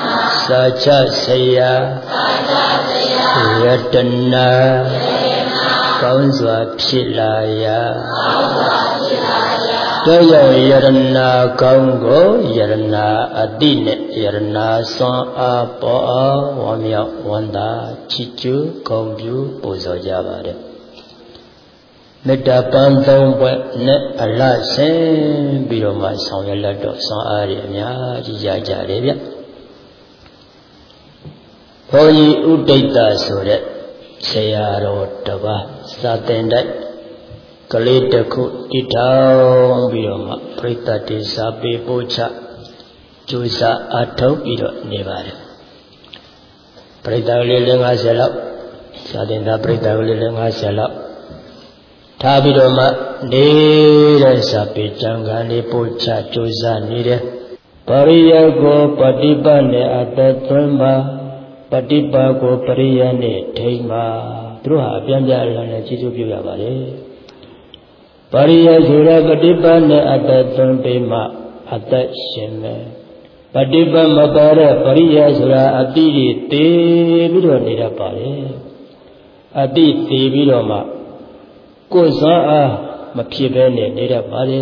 Sacha Saya Yatana Kaunzwa Philaya Toyo Yarana Kaungo Yarana Adine Yarana Son Apo Wamya Wanda Chichu Kaungyu Pozo Javare Metta Pantong Ne Allah Sen Biroma Son Yalato Son Aria Jaja Revia Hoyi Udaita Sure Sayaro Taba Satendai Kalitaku Itao Biroma Prita Sabi Bocha Jusa Atau Biro Nevada Prita Lilinga Selap Satenda Prita Lilinga Selap Tabiroma Nira Sabi Jangani Bocha Jusa Nire Pariyago Padibane Atatumba Patipago Pariyane Taima Truha Pianja Alana Chisu Pyavare Pariya Sura Patipane Atatumba Atashime Patipa Mabara Pariya Sura Atiri Te Biro Nirapare Ati Te Biroma Kosa Mapibene Nirapare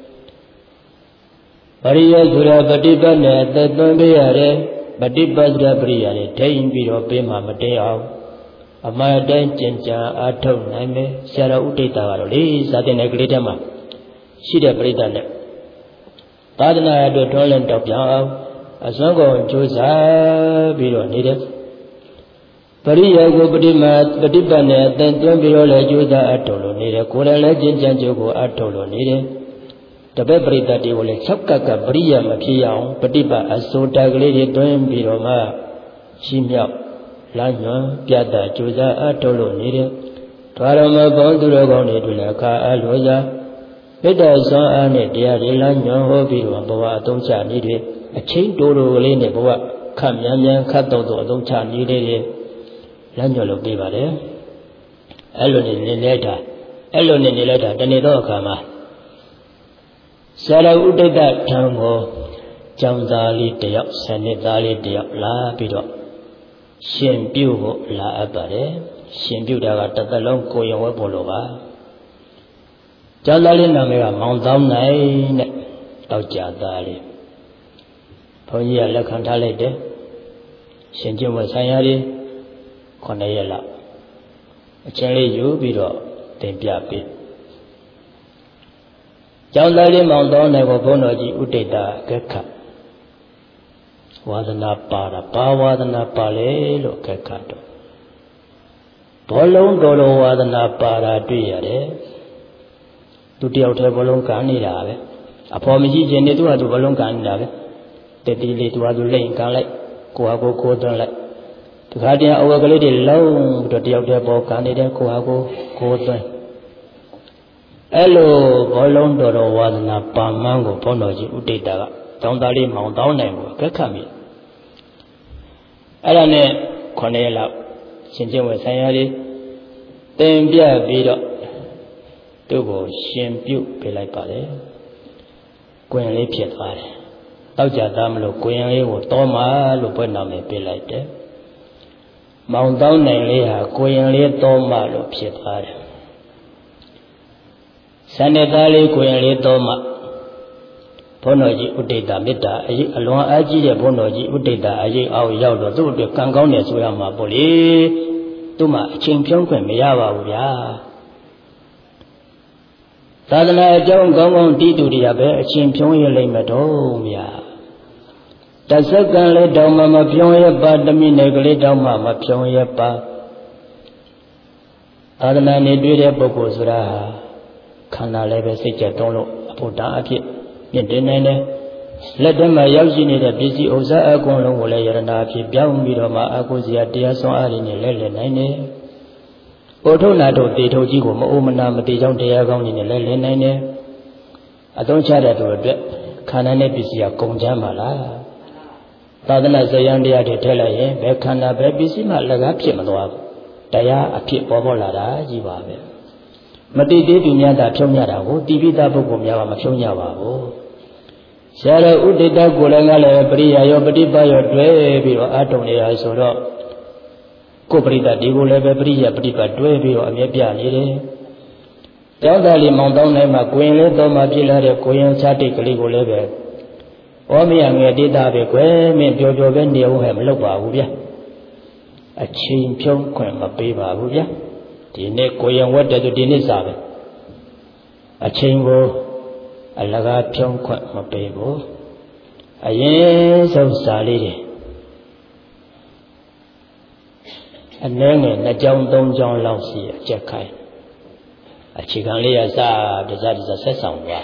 Pariya Sura Patipane Atatumba Badibadra Briyane, Tayin Biro Pema Mateo, Amada Chencha Ato Name, Sarah Utita, Satin Agritama, Shida Britane. Padana do Toland of Yao, Asongo Josa Biro needed. Paria go Badimat, Badibane, then Tombiro Josa Atolo needed, Kura Legend Janjogo Atolo needed. The Bebrita de Ole Chapkaka Bria Makia, Patipa, Asota Glady Doim Biroma, Shimya, Lanya, Piata, Josa, Atolo needed, Parama Bonduragoni to Laka Aloza, Peta San Ane, Dia de Lanya, Hobiro, Boa, Doncha needed, a chain Doro Lene Boa, Kamyan, Kato, Doncha needed, Lanyolo Bivare, Elon in the letter, Elon in the letter, Danido Kama. Sara Udada Tango, Jamdali Diop, Sanitali Diop, La Bido, Shin Bugo, La Abare, Shin Buda, Tatalon, Koyo Bolova, Jalali Namera, Mount Down Nine, Tauja Ponya La Cantale de Shinjim was Sayari, Conayela. Cherry you Bido, Tempiapi. Jaldali Mountain never bonoji Udeta Geka Wadana Para, Pawadana Pale, Lokakato Bolon Dolo Wadana Para Diare Tutti out a Bolon Canidave. Upon me, Jenny to a Bolon Canidave, the delay to a lane can like Coago Codan like the Guardian over the lady long to the outer Bol Canida, Coago Codan. Hello, Bolondoro was na Pamango Ponoji Udita, Tondali Mount Downham, Kakami. Alane Cornella, Shinjin was Sayari, then Bia Vido, Dugo, Shin Bu, Pelai Pale, Queen Lipiat Vale, Tauja Damlo, Queen Leo, Toma, Luponame Pelite, Mount Downham Lea, Queen Lea Toma, Lupiat Vale. Sanitali Queen Toma Ponoji Udita Mita, along Aji Ponoji Udita, Aji Ao Yaudo, the Kangones Uyama Poli, Tuma, Chimpion Miyawa Uya. Tadana John Gong Didu Diabe, Chimpion Yelematomia. The second led down Mama Pionia, but the minegli down Mama Pionia. Tadana Nedria Bokosura. Kana lebe sike tolo aputa apit yedene let them yauji the busy oza agon lo le yarana apit byaung biro ma akozia tia son ari ni le le nai ne Oto na to te to ji ko ma o mana ma te jaung tia kaung ni le le nai ne athon cha da to atwet khana ne pisiya kong chan ma la Thadana sayan tia de the lai yin be khana be pisi ma laga phit ma twa bu taya aphit paw paw la da ji ba be Mati de dunya da phyaung nya da ko ti pi ta pukkul mya ba ma phyaung nya ba ko ဆရာတော်ဥဒိတကိုလည်းငါလည်းပရိယာရောပฏิပတ်ရောတွဲပြီးတော့အထုံနေရဆိုတော့ကိုပရိသတ်ဒီကိုလည်းပဲပရိယာပฏิပတ်တွဲပြီးတော့အမြဲပြနေတယ်။ကျောင်းသားလေးမောင်တောင်းတိုင်းမှာကိုရင်လေးတော်မှာပြလာတဲ့ကိုရင်ချတိတ်ကလေးကိုလည်းပဲဩမရငယ်တိတာပဲကွယ်မင်းပြောပြောပဲနေအောင်ဟဲ့မလုပ်ပါဘူးဗျာ။အချိန်ဖြုံးခွင့်မပေးပါဘူးဗျာ။ဒီနေ့ကိုရင်ဝတ်တဲ့သူဒီနေ့စားပဲအချိန်ကိုအလကားဖြုံးခွင့်မပေးဘူးအရင်ဆုံးစားလေးတွေအနည်းငယ်နှစ်ကြောင်းသုံးကြောင်းလောက်စီအကျက်ခိုင်းအခြေခံလေးရစားတစားတစားဆက်ဆောင်သွား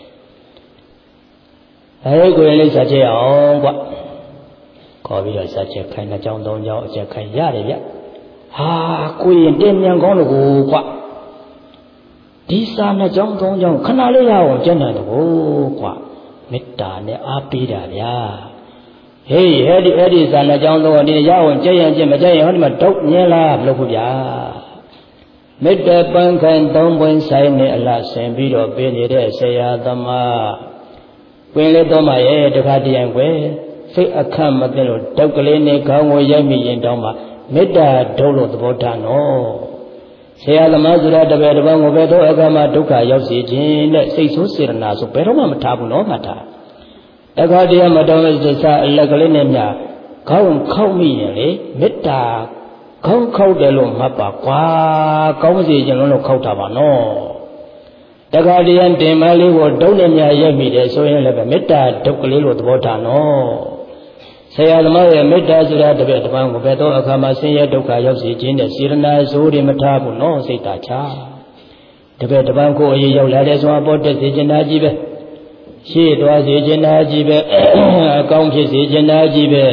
အဲကိုရင်လေးစားချက်အောင်ကွခေါ်ပြီးတော့စားချက်ခိုင်းနှစ်ကြောင်းသုံးကြောင်းအကျက်ခိုင်းရတယ်ဗျဟာကိုရင်တင်မြန်ကောင်းလို့ကွဒီစာနှစ်ကြောင်းသုံးကြောင်းခဏလေးရအောင်ကျင့်တယ်လို့ကွာမေတ္တာနဲ့အားပေးတာဗျာဟေးအဲ့ဒီအဲ့ဒီစာနှစ်ကြောင်းသုံးဒီရအောင်ကျင့်ရင်ကျင့်မကျင့်ရင်ဟောဒီမှာဒုတ်ညင်းလားမလုပ်ဘူးဗျာမေတ္တာပန်းခိုင်သုံးပွင့်ဆိုင်နဲ့အလားဆင်ပြီးတော့ပေးနေတဲ့ဆရာသမားပင်လေးတော်မရဲ့တခါတည်းကွယ်စိတ်အခက်မသိလို့ဒုတ်ကလေးနဲ့ခေါင်းကိုရိုက်မိရင်တောင်းမှမေတ္တာဒုတ်လို့သဘောထားနော်ဆရာသမားဆိုတာတပည့်တစ်ပေါင်းကိုပဲတော့အခါမှာဒုက္ခရောက်စေခြင်းနဲ့စိတ်ဆိုးစေရနာဆိုဘယ်တော့မှမထားဘူးနော်မှတ်ထားအခါတည်းမတော်တဲ့စိတ်အလက်ကလေးနဲ့မြခေါင်းခောက်မိရင်လေမေတ္တာခေါင်းခောက်တယ်လို့မှတ်ပါကွာကောင်းစေခြင်းလို့ခောက်တာပါနော်တခါတည်းတင်မလေးကိုဒုတ်နဲ့မြရိုက်မိတယ်ဆိုရင်လည်းပဲမေတ္တာဒုက္ခလေးလို့သဘောထားနော်ဆရာသမားရဲ့မေတ္တာဆိုတာတပည့်တစ်ပန်းကိုပဲတော့အခါမှာဆင်းရဲဒုက္ခရောက်စေခြင်းနဲ့စေရနာဆိုးတွေမထားဘူးနော်စိတ်ဓာတ်ချတပည့်တစ်ပန်းကိုအရေးရောက်လာတဲ့ဆိုအပေါ်တက်စေခြင်းသားကြီးပဲရှေ့သွားစေခြင်းသားကြီးပဲအကောင်းဖြစ်စေခြင်းသားကြီးပဲ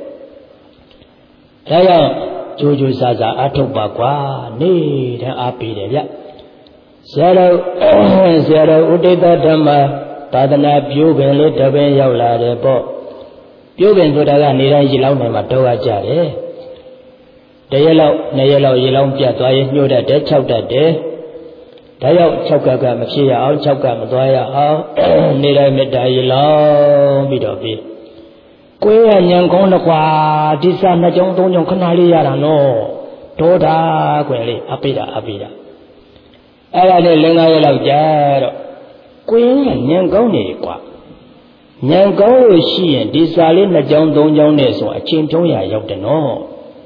ဒါကြောင့်ကြိုးကြိုးစားစားအထုတ်ပါကွာနေတဲ့အားပေးတယ်ဗျဆရာတော်ဆရာတော်ဥဒိတဓမ္မသာသနာပြုပင်လေးတပင်ရောက်လာတယ်ပေါ့ပြုပင်ဆိုတာကနေတိုင်းရေလောင်းနေမှာတော့ကြတယ်တရက်လောက်နှစ်ရက်လောက်ရေလောင်းပြတ်သွားရင်ညှို့တတ်တယ်ခြောက်တတ်တယ်ဒါရောက်ခြောက်ကကမဖြစ်ရအောင်ခြောက်ကမသွားရအောင်နေတိုင်းမေတ္တာရေလောင်းပြီးတော့ပြီးကိုယ်ရညံကောင်းတော့ကွာဒီစားနှစ်ကြောင်းသုံးကြောင်းခဏလေးရတာနော်ဒေါတာကွယ်လေးအပိတာအပိတာအဲ့ဒါနဲ့လင်္ကာရက်လောက်ကြာတော့ကိုယ်ရညံကောင်းနေကွာဉာဏ်ကောင်းလို့ရှိရင်ဒီစာလေးနှစ်ကြောင်းသုံးကြောင်းနဲ့ဆိုအချင်းပြုံးရရောက်တယ်နော်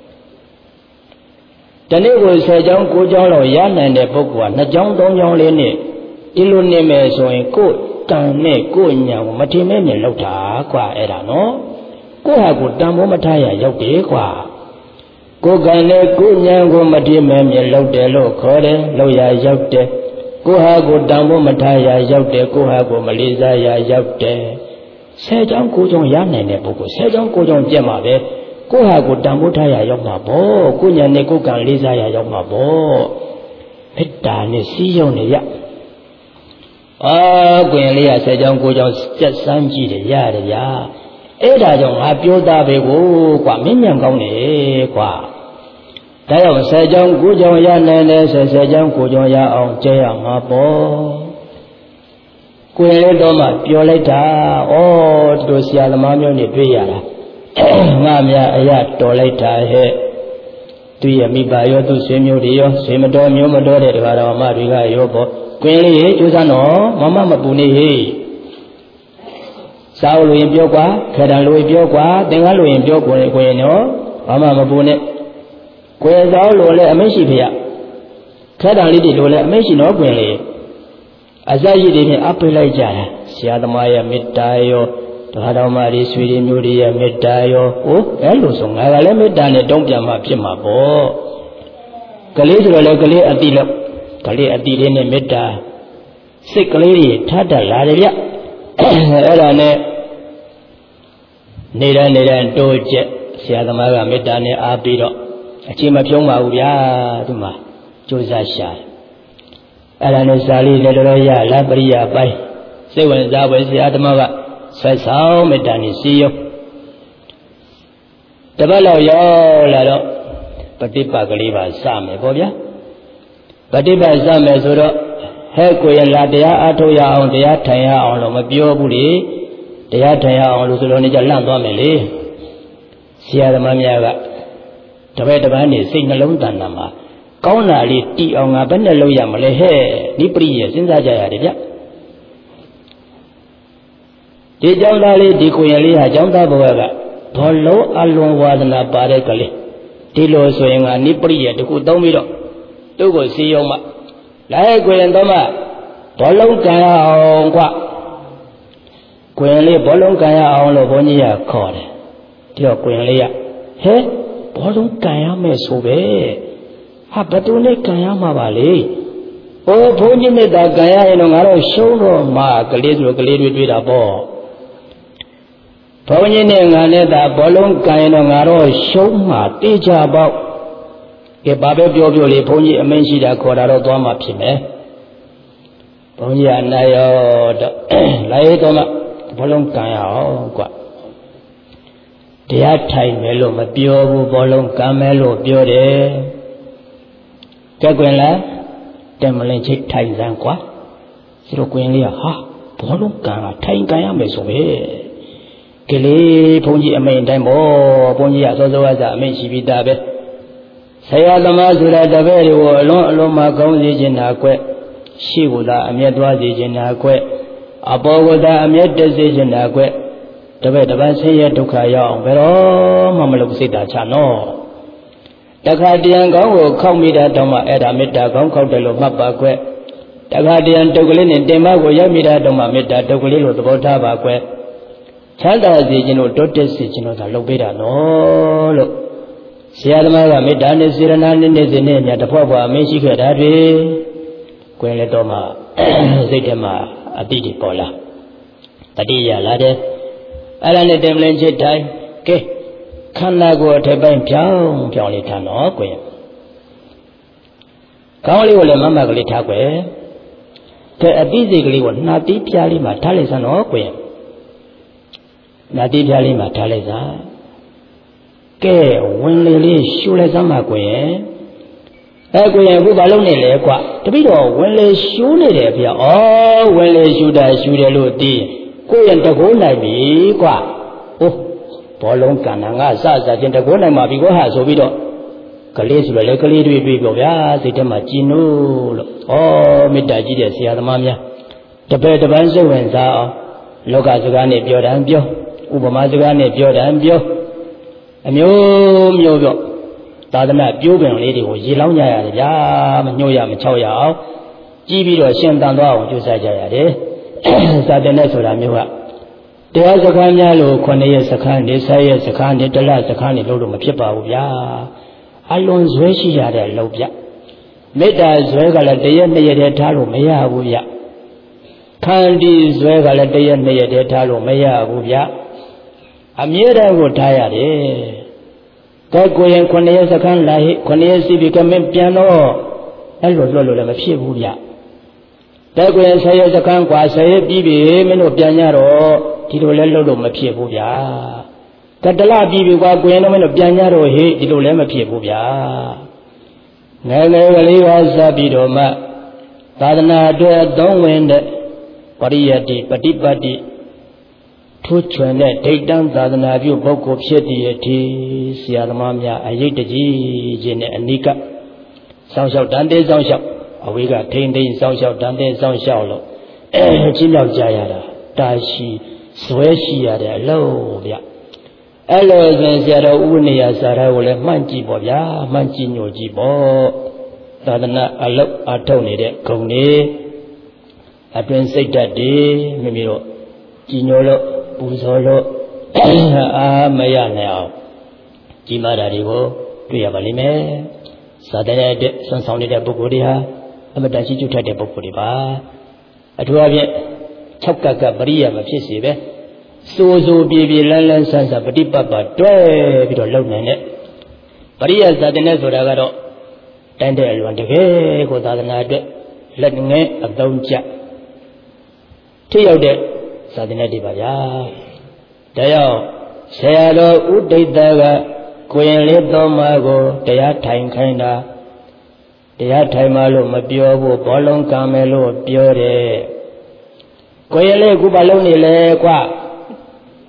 တနေ့ကိုဆယ်ကြောင်းကိုးကြောင်းလောက်ရနိုင်တဲ့ပုဂ္ဂိုလ်ကနှစ်ကြောင်းသုံးကြောင်းလေးနဲ့ဒီလိုနေမယ်ဆိုရင်ကိုယ်တန်နဲ့ကိုယ်ဉာဏ်ကိုမထင်မဲ့မြင်လောက်တာကွာအဲ့ဒါနော်ကိုယ်ဟာကိုတန်ဖို့မထားရရောက်တယ်ကွာကိုယ်ကံနဲ့ကိုယ်ဉာဏ်ကိုမထင်မဲ့မြင်လောက်တယ်လို့ခေါ်တယ်လောက်ရရောက်တယ်ကိုယ်ဟာကိုတန်ဖို့မထားရရောက်တယ်ကိုယ်ဟာကိုမလေးစားရရောက်တယ်ဆယ်ကြောင်းကိုကြောင်းရနိုင်တဲ့ပုဂ္ဂိုလ်ဆယ်ကြောင်းကိုကြောင်းပြတ်မှာပဲကိုဟာကိုတန်ဖိုးထားရရောက်မှာပေါ့ကိုညာနဲ့ကိုကံလေးစားရရောက်မှာပေါ့မေတ္တာနဲ့စီးရုံနဲ့ရအာကွင်လေးရဆယ်ကြောင်းကိုကြောင်းစက်စမ်းကြည့်တယ်ရတယ်ဗျာအဲ့ဒါကြောင့်ငါပြောသားပဲကိုကွာမင်းညံကောင်းတယ်ကွာဒါကြောင့်ဆယ်ကြောင်းကိုကြောင်းရနိုင်တယ်ဆယ်ဆယ်ကြောင်းကိုကြောင်းရအောင်ကျဲရမှာပေါ့ကိုယ်လေးတော့မှပြောလိုက်တာဩတို့ဆရာသမားမျိုးနဲ့တွေ့ရတာငါများအရာတော်လိုက်တာဟဲ့သူရဲ့မိဘရောသူဆွေမျိုးတွေရောဆွေမတော်မျိုးမတော်တဲ့တရားတော်မှတွေကရောပေါ့ကိုယ်လေးကျိုးစားနော်မမမပူနေဟေ့စားလို့ရင်ပြောကွာခေတံလို့ရင်ပြောကွာသင်္ကန်းလို့ရင်ပြောကိုယ်ကိုယ်နော်ဘာမှမပူနဲ့ကိုယ်စားလို့လည်းအမိတ်ရှိဖေရခေတံလေးတွေလို့လည်းအမိတ်ရှိနော်ကိုယ်လေးအစရည်တွေနဲ့အပိလိုက်ကြတာဆရာသမားရဲ့မေတ္တာရောတရားတော်မှာဒီဆွေတွေမျိုးတွေရဲ့မေတ္တာရောဟိုအဲ့လိုဆိုငါကလည်းမေတ္တာနဲ့တုံးပြန်မှဖြစ်မှာပေါ့ကလေးဆိုတော့လည်းကလေးအတိလောက်ကလေးအတိလေးနဲ့မေတ္တာစိတ်ကလေးတွေထပ်တတ်လာတယ်ဗျအဲ့ဒါနဲ့နေတိုင်းနေတိုင်းတိုးကျက်ဆရာသမားကမေတ္တာနဲ့အားပြီးတော့အချိန်မဖြုံးပါဘူးဗျာဒီမှာကြိုးစားရှာအဲ့ဒါနဲ့ဇာလေးလည်းတော်ရလာပရိယာပိုင်းစိတ်ဝင်စားပွဲဆရာသမားကဆက်ဆောင်မေတ္တာနဲ့စီရောတပတ်လောက်ရောက်လာတော့ပฏิပတ်ကလေးပါစမယ်ပေါ့ဗျာပฏิပတ်စမယ်ဆိုတော့ဟဲ့ကိုရလာတရားအားထုတ်ရအောင်တရားထိုင်ရအောင်လို့မပြောဘူးလေတရားထိုင်ရအောင်လို့ဆိုလို့နေကြလန့်သွားမယ်လေဆရာသမားများကတပည့်တပန်းနေစိတ်နှလုံးတဏ္ဍာမှာကောင်းတာလေးတီအောင်ငါဘယ်နဲ့လုပ်ရမလဲဟဲ့ဒီပရိယေစဉ်းစားကြရတယ်ဗျဒီကြောင့်သားလေးဒီကိုရင်လေးဟာကျောင်းသားဘဝကဘောလုံးအလွန်ဝါဒနာပါတဲ့ကလေးဒီလိုဆိုရင်ကနိပရိယေတခုသုံးပြီးတော့သူ့ကိုစီယုံမှလိုက်ကိုရင်တော့မှဘောလုံးကန်ရအောင်ကွကိုရင်လေးဘောလုံးကန်ရအောင်လို့ဘုန်းကြီးကခေါ်တယ်ဒီတော့ကိုရင်လေးကဟဲ့ဘောလုံးကန်ရမယ်ဆိုပဲဟာဘယ်သူနဲ့ကန်ရမှာပါလေဟိုဘုန်းကြီးနဲ့တာကန်ရရင်တော့ငါတို့ရှုံးတော့မှကလေးဆိုကလေးတွေတွေ့တာပေါ့ဘုန်းကြီးနဲ့ငါနဲ့တာဘောလုံးကန်ရင်တော့ငါတို့ရှုံးမှတေးကြပေါ့ကဲဘာပဲပြောပြောလေဘုန်းကြီးအမင်းရှိတာခေါ်တာတော့သွားမှဖြစ်မယ်ဘုန်းကြီးအနာရောတော့လိုက်တော့မှဘောလုံးကန်ရအောင်ကွတရားထိုင်မယ်လို့မပြောဘူးဘောလုံးကန်မယ်လို့ပြောတယ်ကြက်ကွင်လားတက်မလင်းချိတ်ထိုင်စမ်းကွာဒီလိုကွင်လေးကဟာဘောလုံးကန်ကထိုင်ကန်ရမယ်ဆိုပဲကလေးဘုန်းကြီးအမိန်တိုင်းပေါ့ဘုန်းကြီးကစောစောကစားအမိန်ရှိပြီးသားပဲဆရာသမားဆိုတာတပည့်တွေကိုအလုံးအလုံးမကောင်းစေခြင်းနာကွက်ရှိကိုသာအမျက်သွားစေခြင်းနာကွက်အပေါ်ကိုသာအမျက်တက်စေခြင်းနာကွက်တပည့်တပန်းဆင်းရဲဒုက္ခရောက်အောင်ဘယ်တော့မှမလုပ်စိတ်တာချနော်တခါတရံကောင်းကိုခောက်မိတာတော့မှအဲ့ဒါမေတ္တာကောင်းခောက်တယ်လို့မှတ်ပါကွက်တခါတရံတုတ်ကလေးနဲ့တင်မကိုရောက်မိတာတော့မှမေတ္တာတုတ်ကလေးလို့သဘောထားပါကွက်ချမ်းသာစေခြင်းတို့တိုးတက်စေခြင်းတို့သာလုပ်ပေးတာနော်လို့ဆရာသမားကမေတ္တာနဲ့စေရနာနဲ့နေစဉ်နဲ့မြတ်တဖွားဖွားအမင်းရှိခဲ့တာတွေကွယ်လက်တော့မှစိတ်ထဲမှာအတိတ်ပေါ်လာတတိယလာတဲ့အဲ့ဒါနဲ့တင်မလင်းချစ်တိုင်းကဲခန္ဓာကိုယ်အထက်ပိုင်းဖြောင်းဖြောင်းလေးထားတော့ကွယ်ကောင်းလေးကိုလည်းမမကလေးထားကွယ်တဲ့အတိစိတ်ကလေးကိုနှာတိပြားလေးမှာထားလိုက်စမ်းတော့ကွယ်နှာတိပြားလေးမှာထားလိုက်စမ်းကဲဝင်လေလေးရှူလိုက်စမ်းပါကွယ်အဲကွယ်အခုဘာလုပ်နေလဲကွတပိတော့ဝင်လေရှူနေတယ်ဗျဩဝင်လေရှူတာရှူတယ်လို့သိကိုယ်ရတကိုးနိုင်ပြီကွအိုးဘောလုံးကန္နာငါစစချင်းတကိုးနိုင်ပါပြီကွဟာဆိုပြီးတော့ကလေးဆိုတော့လေကလေးတွေတွေ့ပြောဗျာစိတ်ထဲမှာကြည်နိုးလို့ဩမေတ္တာကြီးတဲ့ဆရာသမားများတပည့်တပန်းစိတ်ဝင်စားအောင်လောကစကားနဲ့ပြောတယ်ပြောဥပမာစကားနဲ့ပြောတယ်ပြောအမျိုးမျိုးပြောသာသနာပြိုးပင်လေးတွေကိုရေလောင်းကြရတယ်ဗျာမညှို့ရမချောက်ရအောင်ကြည့်ပြီးတော့ရှင်းတန်သွားအောင်ကြိုးစားကြရတယ်စာတင်တဲ့ဆိုတာမျိုးကတရားစခန်းများလို့ခုနှစ်ရက်စခန်းနေဆယ်ရက်စခန်းနေတလစခန်းနေလို့တော့မဖြစ်ပါဘူးဗျာအလွန်ဇွဲရှိရတဲ့လောက်ဗျမေတ္တာဇွဲကလည်းတရက်နှစ်ရက်တည်းထားလို့မရဘူးဗျခန္တီဇွဲကလည်းတရက်နှစ်ရက်တည်းထားလို့မရဘူးဗျအမြဲတမ်းကိုထားရတယ်ကဲကိုရင်ခုနှစ်ရက်စခန်းလာဟိခုနှစ်ရက်စီပြီးကမင်းပြန်တော့အဲ့လိုလွတ်လို့လည်းမဖြစ်ဘူးဗျတဲ့ကိုရင်ဆယ်ရက်စခန်းกว่าဆယ်ရက်ပြီးပြီမင်းတို့ပြန်ကြတော့ဒီလိုလဲလွတ်လို့မဖြစ်ဘူးဗျကတလပြီးပြီกว่าကိုရင်တော့မင်းတို့ပြန်ကြတော့ဟိဒီလိုလဲမဖြစ်ဘူးဗျငယ်ငယ်ကလေးကစပြီးတော့မှသာသနာအတွက်အသုံးဝင်တဲ့ပရိယတ္တိပฏิပတ်တိထိုးချွန်တဲ့ဒိဋ္ဌံသာသနာပြုပုဂ္ဂိုလ်ဖြစ်သည့်အထိဆရာသမားများအရေးတကြီးခြင်းနဲ့အနိကစောင့်ရှောက်တန်တေးစောင့်ရှောက်အဝေးကထိမ့်သိမ်းစောင့်ရှောက်တန်တေးစောင့်ရှောက်လို့အဲချင်းမြောက်ကြရတာတာရှိဇွဲရှိရတဲ့အလုံးဗျအဲ့လိုဆိုဆရာတော်ဥပနိယစာရကိုလည်းမှန်ကြည့်ပေါ့ဗျာမှန်ကြည့်ညိုကြည့်ပေါ့သာသနာအလုတ်အထုတ်နေတဲ့ဂုဏ်တွေအတွင်စိတ်ဓာတ်တွေမိမိတို့ကြည်ညိုလို့ပူဇော်လို့အာမရနိုင်အောင်ကြီးမားတာတွေကိုတွေ့ရပါလိမ့်မယ်သာသနာ့အတွက်ဆွမ်းဆောင်နေတဲ့ပုဂ္ဂိုလ်တွေဟာအမတန်ရှိကျုထက်တဲ့ပုဂ္ဂိုလ်တွေပါအထူးအဖြင့်၆ကပ်ကပရိယမဖြစ်စေပဲစိုးစိုးပြေပြေလန်းလန်းဆန်းဆန်းပฏิပတ်ပါတွဲပြီးတော့လုံနိုင်တဲ့ပရိယသာသနာဆိုတာကတော့တန်တဲ့အလွန်တကယ်ကိုသာသနာအတွက်လက်ငယ်အသုံးကျထိရောက်တဲ့သာသနာတွေပါဗျာဒါကြောင့်ဆရာတော်ဥဒိဋ္ဌကကိုရင်လေးတော်မကိုတရားထိုင်ခိုင်းတာတရားထိုင်မှလို့မပြောဘူးဘောလုံးကံမယ်လို့ပြောတယ်ကိုရင်လေးခုဘာလုံးနေလဲကွ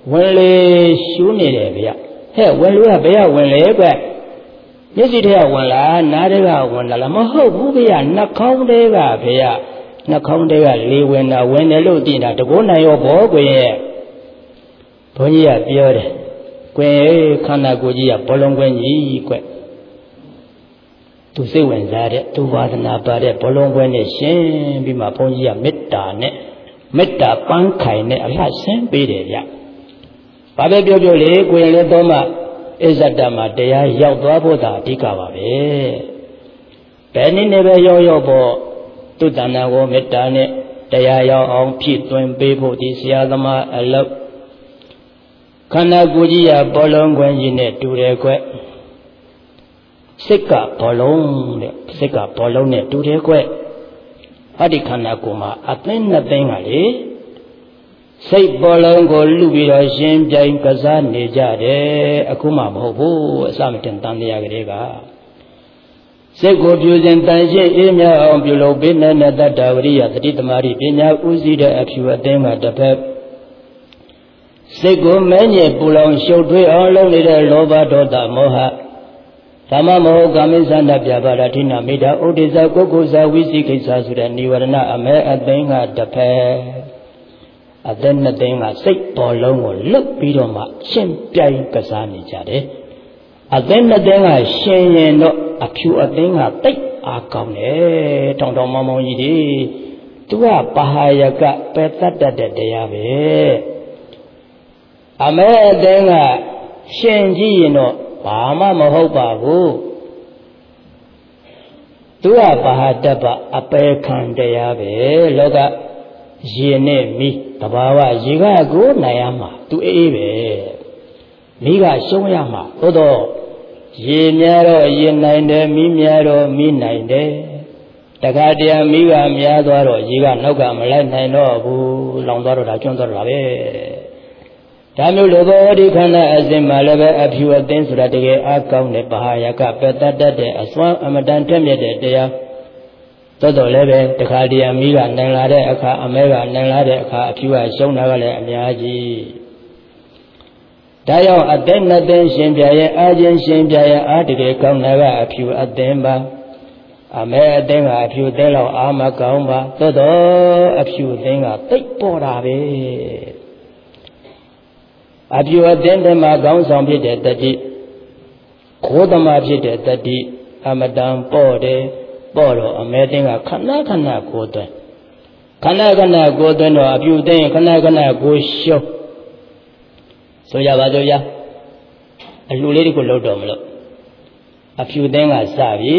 ဝင်လေရှူးနေတယ်ဗျဟဲ့ဝင်လို့ကဘယ်ကဝင်လဲကွမျက်စိထဲကဝင်လားနားထဲကဝင်လားမဟုတ်ဘူးဗျနှာခေါင်းထဲကဗျနှာခေါင်းထဲကလေဝင်တာဝင်တယ်လို့သိတာတကောနိုင်ရောဘောကွရဲ့ဘုန်းကြီးကပြောတယ်ကွယ်ခန္ဓာကိုယ်ကြီးကဘောလုံးကွင်းကြီးကွသူစိတ်ဝင်စားတဲ့သူဝါဒနာပါတဲ့ဘောလုံးကွင်းနဲ့ရှင်းပြီးမှဘုန်းကြီးကမေတ္တာနဲ့မေတ္တာပန်းခိုင်နဲ့အလှရှင်းပေးတယ်ဗျဘာပဲပြောပြောလေကိုယ်ရင်လည်းတော့မှအစ္ဆတမှာတရားရောက်သွားဖို့သာအဓိကပါပဲဘယ်နည်းနဲ့ပဲရောက်ရောက်ပေါ့သူတဏ္ဍာကိုမေတ္တာနဲ့တရားရောက်အောင်ဖြည့်သွင်းပေးဖို့ဒီဆရာသမားအလုပ်ခန္ဓာကိုယ်ကြီးရဘောလုံးခွင်းကြီးနဲ့တူတယ်ကွစိတ်ကဘောလုံးတဲ့စိတ်ကဘောလုံးနဲ့တူတယ်ကွဟောဒီခန္ဓာကိုယ်မှာအသိနှစ်သိန်းကလေစိတ်ဘောလုံးကိုလူပြီးတော့ရှင်းပြိုင်ကစားနေကြတယ်အခုမှမဟုတ်ဘူးအစမတင်တန်တရားကလေးကစိတ်ကိုပြုစဉ်တန်ရှင်းအေးမြအောင်ပြုလုပ်ပေးနေတဲ့တတ္တဝရိယသတိသမารိပညာဥစည်းတဲ့အဖြူအသိမ်းကတစ်ဖက်စိတ်ကိုမဲညက်ပူလောင်ရှုပ်ထွေးအောင်လုပ်နေတဲ့လောဘဒေါသမောဟဓမ္မမဟုတ်ကာမိသန္တပြပါဒဋ္ဌိနာမိတာဥဒိစ္စကုက္ကုဇဝိသိကိစ္စဆိုတဲ့និဝရဏအမဲအသိမ်းကတစ်ဖက်အသက်နှစ်သိန်းကစိတ်ပေါ်လုံးကိုလွတ်ပြီးတော့မှရှင်းပြိုင်ကစားနေကြတယ်အသက်နှစ်သိန်းကရှင်ရင်တော့အဖြူအသိန်းကတိတ်အားကောင်းတယ်တောင်တောင်မောင်မောင်ကြီးတွေသူကပဟာယကပယ်တတ်တတ်တဲ့တရားပဲအမဲအသိန်းကရှင်ကြည့်ရင်တော့ဘာမှမဟုတ်ပါဘူးသူကဘာဟာတပအပယ်ခံတရားပဲလောကရေနဲ့မိတဘာဝရေကကိုနိုင်ရမှာသူအေးအေးပဲမိကရှုံးရမှာသို့တော့ရေများတော့ရေနိုင်တယ်မိများတော့မိနိုင်တယ်တခါတည်းမိကများသွားတော့ရေကနောက်ကမလိုက်နိုင်တော့ဘူးလောင်သွားတော့ဒါကျွန်းသွားတော့ပဲဒါမျိုးလိုဘောဒီခန္ဓာအစဉ်မှာလည်းပဲအဖြူအသိမ်းဆိုတာတကယ်အကောင်းတဲ့ပဟာယကပက်တတ်တဲ့အစွမ်းအမတန်တက်မြတ်တဲ့တရားတော်တော်လည်းပဲတခါတည်းမိကနိုင်လာတဲ့အခါအမဲကနိုင်လာတဲ့အခါအဖြူကရှုံးတာကလည်းအများကြီးဒါကြောင့်အသိနှစ်သိန်းရှင်ပြရဲ့အာခြင်းရှင်ပြရဲ့အာတကယ်ကောင်းတာကအဖြူအသိမ်းပါအမဲအသိမ်းကအဖြူသိမ်းလောက်အာမကောင်းပါတော်တော်အဖြူသိမ်းကတိတ်ပေါ်တာပဲအဖြူအသိမ်းတည်းမှာကောင်းဆောင်ဖြစ်တဲ့တတိခိုးသမားဖြစ်တဲ့တတိအမတန်ပေါ်တယ်ပေါ်တော့အမဲတင်းကခဏခဏကိုသွင်းခဏခဏကိုသွင်းတော့အပြုသိရင်ခဏခဏကိုရှုံးဆိုရပါစို့ရအလှလေးတွေကိုလှုပ်တော့မလို့အဖြူသိကစပြီ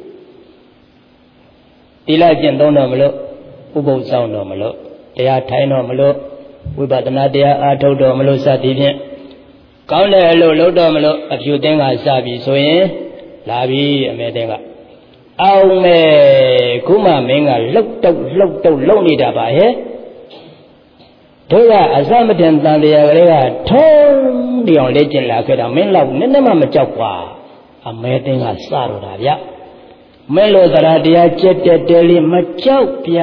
တိလကျင့်သုံးတော့မလို့ဥပုသ်ဆောင်တော့မလို့တရားထိုင်တော့မလို့ဝိပဿနာတရားအားထုတ်တော့မလို့စသည်ဖြင့်ကောင်းတဲ့အလုပ်လုပ်တော့မလို့အဖြူသိကစပြီဆိုရင်လာပြီအမဲသိကအောင်မဲခုမှမင်းကလှုပ်တုပ်လှုပ်တုပ်လှုပ်နေတာပါဟဲ့တို့ကအစမတင်တန်တရားကလေးကထုံးပြောင်လေ့ကျင့်လာခဲ့တာမင်းလောက်နည်းနည်းမှမကြောက်ပါအမဲတင်းကစတော့တာဗျမင်းလိုသရတရားကြက်တက်တဲလေးမကြောက်ပြ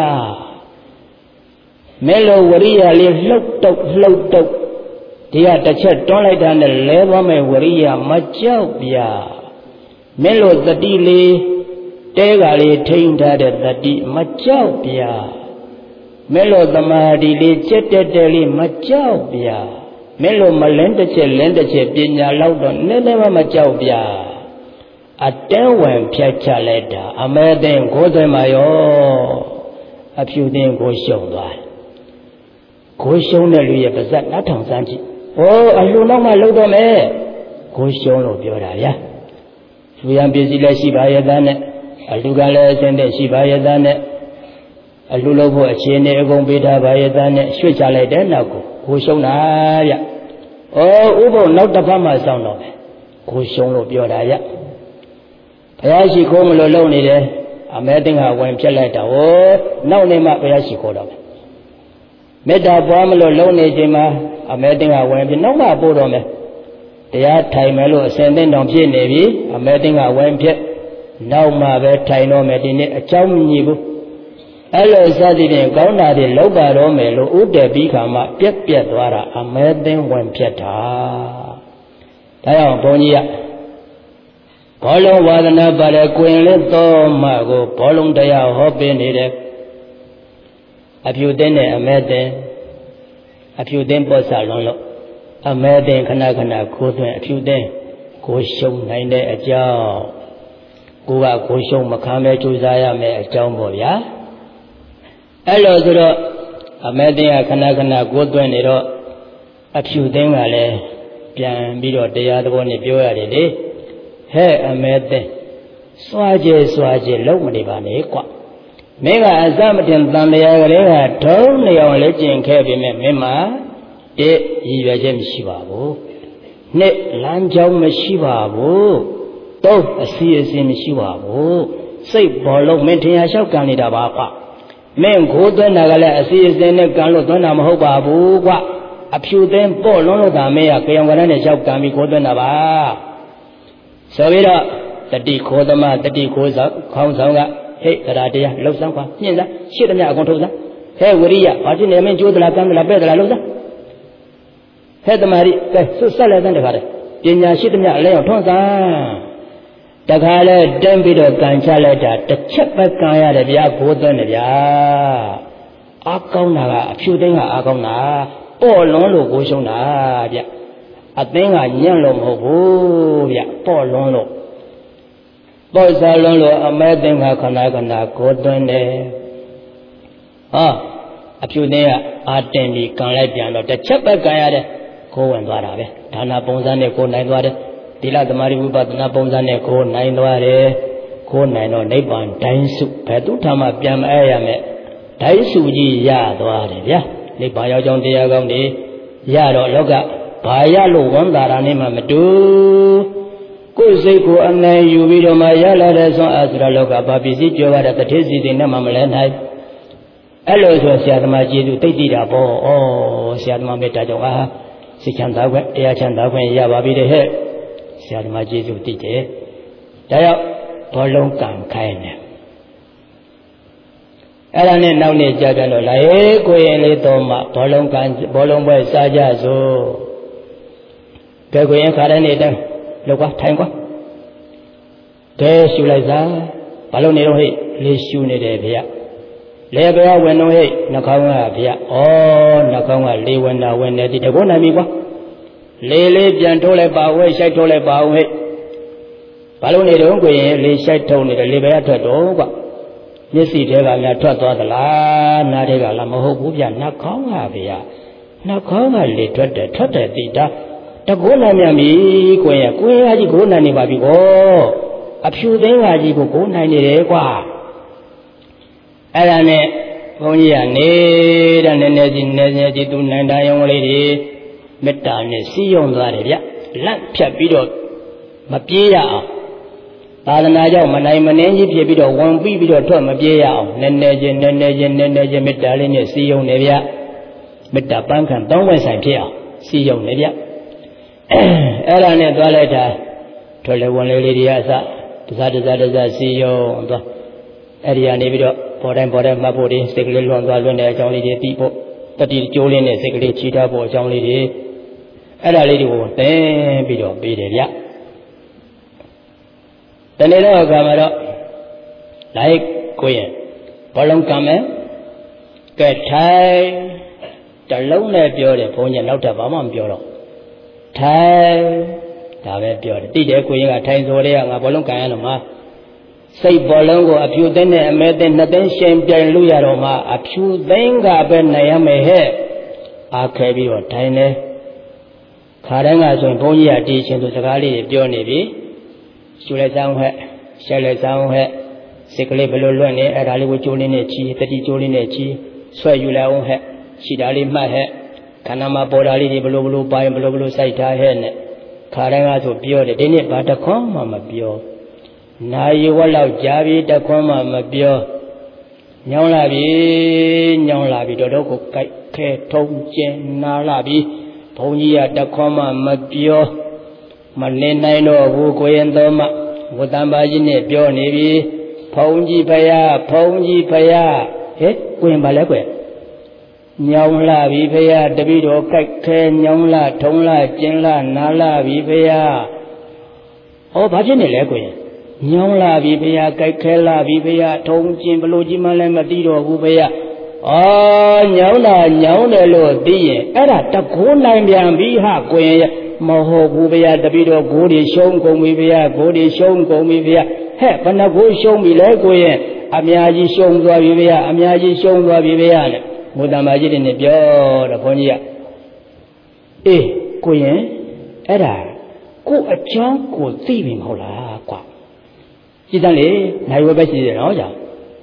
မင်းလိုဝရိယလေးလှုပ်တုပ်လှုပ်တုပ်ဒီကတစ်ချက်တွန်းလိုက်တာနဲ့လဲသွားမဲ့ဝရိယမကြောက်ပြမင်းလိုသတိလေးတဲကလေးထိန်းထားတဲ့တတိမကြောက်ပြမဲလို့သမာဓိလေးကြက်တက်တက်လေးမကြောက်ပြမဲလို့မလင်းတစ်ချက်လင်းတစ်ချက်ပညာလောက်တော့နည်းနည်းမှမကြောက်ပြအတဲဝင်ဖြတ်ချလိုက်တာအမဲသိန်းကိုယ်သွင်းမှာရောအဖြူသိန်းကိုရှုံသွားကိုရှုံတဲ့လူရဲ့ပါဇက်နောက်ထောင်စမ်းကြည့်ဩအလှနောက်မှလှုပ်တော့မယ်ကိုရှုံလို့ပြောတာဗျာလူရန်ပစ္စည်းလည်းရှိပါရဲ့သားနဲ့အလူကလည်းအစင်းတဲ့ရှိပါရဲ့သားနဲ့အလူလို့ဖို့အခြေအနေအကုန်ပေးထားပါရဲ့သားနဲ့ရွှေ့ချလိုက်တဲ့နောက်ကိုကိုရှုံးတာဗျ။ဩဥပုပ်နောက်တစ်ဖက်မှစောင့်တော့မယ်ကိုရှုံးလို့ပြောတာဗျ။ဘုရားရှိခိုးမလို့လုံနေတယ်အမဲသိငါဝင်ပြက်လိုက်တာဩနောက်နေမှဘုရားရှိခိုးတော့မယ်။မေတ္တာပွားမလို့လုံနေချိန်မှာအမဲသိငါဝင်ပြနောက်မှပို့တော့မယ်။တရားထိုင်မယ်လို့အစဉ်သိတောင်ဖြစ်နေပြီအမဲသိငါဝင်ပြက်နောက်မှပဲထိုင်တော့မယ်ဒီနေ့အကြောင်းမညီဘူးအဲ့လိုစသည်ဖြင့်ကောင်းတာတွေလောက်ပါတော့မယ်လို့ဥတ္တပိခါမှပြက်ပြက်သွားတာအမဲသိန်းဝင်ဖြစ်တာဒါကြောင့်ဘုန်းကြီးကဘောလုံးဝါဒနာပါတဲ့ကိုရင်လေးတော်မှကိုဘောလုံးတရားဟောပေးနေတယ်အဖြူသိန်းနဲ့အမဲသိန်းအဖြူသိန်းပေါ်စားလုံးလို့အမဲသိန်းခဏခဏခိုးသွင်းအဖြူသိန်းကိုရှုံနိုင်တဲ့အကြောင်းကိုကကိုရှုံမခံမဲကြိုးစားရမယ်အကြောင်းပေါ့ဗျာအဲ့လိုဆိုတော့အမဲသိန်းကခဏခဏကိုသွင်းနေတော့အဖြူသိန်းကလည်းပြန်ပြီးတော့တရားသဘောနဲ့ပြောရတယ်လေဟဲ့အမဲသိန်းစွာကြဲစွာကြဲလုံးမနေပါနဲ့ကွမင်းကအစမတင်တန်တရားကလေးကထုံးနေအောင်လက်ကျင်ခဲ့ပြီမဲ့မင်းမှာတရည်ရွယ်ချက်မရှိပါဘူးနှစ်လမ်းကြောင်းမရှိပါဘူးသုံးအစီအစဉ်မရှိပါဘူးစိတ်ဘောလုံးမင်းထင်ရလျှောက်ကန်နေတာပါကွမင်းကိုသွင်းတာကလည်းအစီအစဉ်နဲ့ကန်လို့သွင်းတာမဟုတ်ပါဘူးကွအဖြူသိန်းပေါ့လုံးလို့သာမင်းကကြောင်ကရနဲ့လျှောက်ကန်ပြီးကိုသွင်းတာပါဆိုပြီးတော့တတိခိုးသမားတတိခိုးဆောင်ခေါင်းဆောင်ကဟဲ့တရားတရားလှုပ်ဆောင်ပါညှင်းစားရှစ်သမျှအကုန်ထုတ်စားဟဲ့ဝရိယဘာဖြစ်နေမင်းကျိုးသလားကမ်းသလားပဲ့သလားလှုပ်စားဟဲ့တမာရီကဲဆွတ်ဆက်လိုက်တဲ့တခါတည်းပညာရှိသမျှအလဲအောင်ထွန်းစားတခါလဲတင်းပြီးတော့ကန်ချလိုက်တာတစ်ချက်ပဲကန်ရတယ်ဗျာဘိုးသွင်းတယ်ဗျာအားကောင်းတာကအဖြူသိန်းကအားကောင်းတာပေါ့လွန်းလို့ကိုရှုံးတာဗျအသိန်းကညံ့လို့မဟုတ်ဘူးဗျပေါ့လွန်းလို့ပေါ့စားလွန်းလို့အမဲသိန်းကခဏခဏကိုသွင်းတယ်ဟောအဖြူသိန်းကအားတင်ပြီးကန်လိုက်ပြန်တော့တစ်ချက်ပဲကန်ရတယ်ကိုဝင်သွားတာပဲဒါနပုံစံနဲ့ကိုနိုင်သွားတယ်သီလသမာဓိဝိပဿနာပုံစံနဲ့ကိုနိုင်သွားတယ်ကိုနိုင်တော့နိဗ္ဗာန်တိုင်းစုဘယ်သူထမှပြန်မအဲရမယ်တိုင်းစုကြီးရသွားတယ်ဗျာနိဗ္ဗာန်ရောက်ကြောင်းတရားကောင်းတွေရတော့လောကဘာရလို့ဝန်တာတာနဲ့မှမတူကိုယ်စိတ်ကိုအနိုင်ယူပြီးတော့မှရလာတဲ့ဆွမ်းအားဆိုတော့လောကဘာပစ္စည်းပြောရတဲ့တထေးစီတွေနဲ့မှမလဲနိုင်အဲ့လိုဆိုဆရာသမားကျေးဇူးသိတိတာပေါ့ဩဆရာသမားမေတ္တာကြောင့်အာစိတ်ချမ်းသာခွင့်တရားချမ်းသာခွင့်ရပါပြီတဲ့ဟဲ့ဆရာသမားကျေးဇူးသိတယ်ဒါကြောင့်ဘောလုံးကံခိုင်းတယ်အဲ့ဒါနဲ့နောက်နေ့ကြာကြတော့လာဟေးကိုရင်လေးတော်မှဘောလုံးကံဘောလုံးပွဲစားကြစို့ကဲကိုရင်ခါတဲ့နေ့တန်းလောက်ကွာထိုင်ကွာကဲရှူလိုက်စားဘာလို့နေတော့ဟဲ့လေးရှူနေတယ်ဗျာလေဘယ်ဝင်တော့ဟဲ့နှာခေါင်းကဗျာဩနှာခေါင်းကလေးဝင်တာဝင်နေတယ်တကုန်းနိုင်ပြီကွာလေးလေးပြန်ထိုးလိုက်ပါဝဲရှိုက်ထိုးလိုက်ပါဦးဟဲ့ဘာလို့နေတော့ကိုရင်လေးရှိုက်ထုံနေတယ်လေဘယ်ကထွက်တော့ကွာမျက်စိထဲကများထွက်သွားသလားနားထဲကလားမဟုတ်ဘူးဗျာနှာခေါင်းကဗျာနှာခေါင်းကလေထွက်တယ်ထွက်တယ်တိတာတကုန်းနိုင်မြန်ပြီကိုရင်ကိုရင်ကကြီးကိုနိုင်နေပါပြီကောအဖြူသိန်းကကြီးကိုကိုနိုင်နေတယ်ကွာအဲ့ဒါနဲ့ဘုန်းကြီးကနေတဲ့နည်းနည်းစီနည်းနည်းစီသူနိုင်တာရုံလေးတွေမေတ္တာနဲ့စီယုံသွားတယ်ဗျလက်ဖြတ်ပြီးတော့မပြေးရအောင်သာသနာကြောင့်မနိုင်မနှင်းကြီးဖြစ်ပြီးတော့ဝင်ပြီးပြီးတော့ထွက်မပြေးရအောင်နည်းနည်းချင်းနည်းနည်းချင်းနည်းနည်းချင်းမေတ္တာလေးနဲ့စီယုံနေဗျမေတ္တာပန်းခံသုံးဝက်ဆိုင်ဖြစ်အောင်စီယုံနေဗျအဲ့ဒါနဲ့သွားလိုက်တာထွက်လေဝင်လေလေးတွေအစတစားတစားတစားစီယုံသွားအဲ့ဒီကနေပြီးတော့ပေါ်တိုင်းပေါ်တိုင်းမှတ်ဖို့ဒီစိတ်ကလေးလွန်သွားလွန်တဲ့အကြောင်းလေးတွေပြီးဖို့တတိကျိုးလေးနဲ့စိတ်ကလေးချီထားဖို့အကြောင်းလေးတွေအဲ့ဒါလေးတွေကိုသင်ပြီးတော့ပြီးတယ်ဗျတနေ့တော့အခါမှာတော့လိုက်ကိုရင်ဘောလုံးကံမယ်ကဲထိုင်တလုံးနဲ့ပြောတယ်ဘုန်းကြီးနောက်ထပ်ဘာမှမပြောတော့ထိုင်ဒါပဲပြောတယ်တိတယ်ကိုရင်ကထိုင်ဆိုတဲ့ကငါဘောလုံးကံရတော့မှာစိတ်ဘောလုံးကိုအဖြူသိန်းနဲ့အမဲသိန်းနှစ်သိန်းရှင်ပြိုင်လို့ရတော့မှအဖြူသိန်းကပဲနိုင်ရမယ်ဟဲ့အားခဲပြီးတော့ထိုင်တယ်ခါတိုင်းကဆိုရင်ဘုန်းကြီးကတီးချင်းသူစကားလေးတွေပြောနေပြီရှူလိုက်ဆောင်ဟဲ့ရှက်လိုက်ဆောင်ဟဲ့စိတ်ကလေးဘလို့လွတ်နေအဲ့ဒါလေးကိုကျိုးလေးနဲ့ချီတတိကျိုးလေးနဲ့ချီဆွဲယူလိုက်အောင်ဟဲ့ရှိတာလေးမှတ်ဟဲ့ခန္ဓာမှာပေါ်တာလေးတွေဘလို့ဘလို့ပိုင်းဘလို့ဘလို့စိုက်ထားဟဲ့နဲ့ခါတိုင်းကဆိုပြောတယ်ဒီနေ့ဘာတခွန်းမှမပြောနာယဝက်လောက်ကြာပြီတခွန်းမှမပြောညောင်းလာပြီညောင်းလာပြီတော်တော်ကိုကြိုက်ခဲထုံးကျင်နာလာပြီဘုန်းကြီးကတခွန်းမှမပြောမလင်းနိုင်တော့ဘူးကိုရင်တော်မှဝတ္တံပါကြီးနဲ့ပြောနေပြီဘုန်းကြီးဖယားဘုန်းကြီးဖယားဟ hé quyền bà lẽ quyền nhau là vì bây giờ để bị đồ cách khe nhau là thông là chân là ná là vì bây giờ ô bà chứ này lẽ quyền nhau là vì bây giờ cách khe là vì bây giờ thông chân bà lô chí mà lên mà đi đồ của bây giờ ờ nhau là nhau để lô đi ấy là ta cố này miệng bị hạ quyền mà hồ của bây giờ để bị đồ cố đi sống cùng bây giờ cố đi sống cùng bây giờ hé bà nó cố sống bị lẽ quyền à mẹ gì sống rồi bây giờ à mẹ gì sống rồi bây giờ này một đám ai đi này biểu là con gì ạ? Ê, cô yên, ấy là cô ở trong cô ti mình hậu là quả. Chỉ rằng này, này vừa bây giờ nói rằng,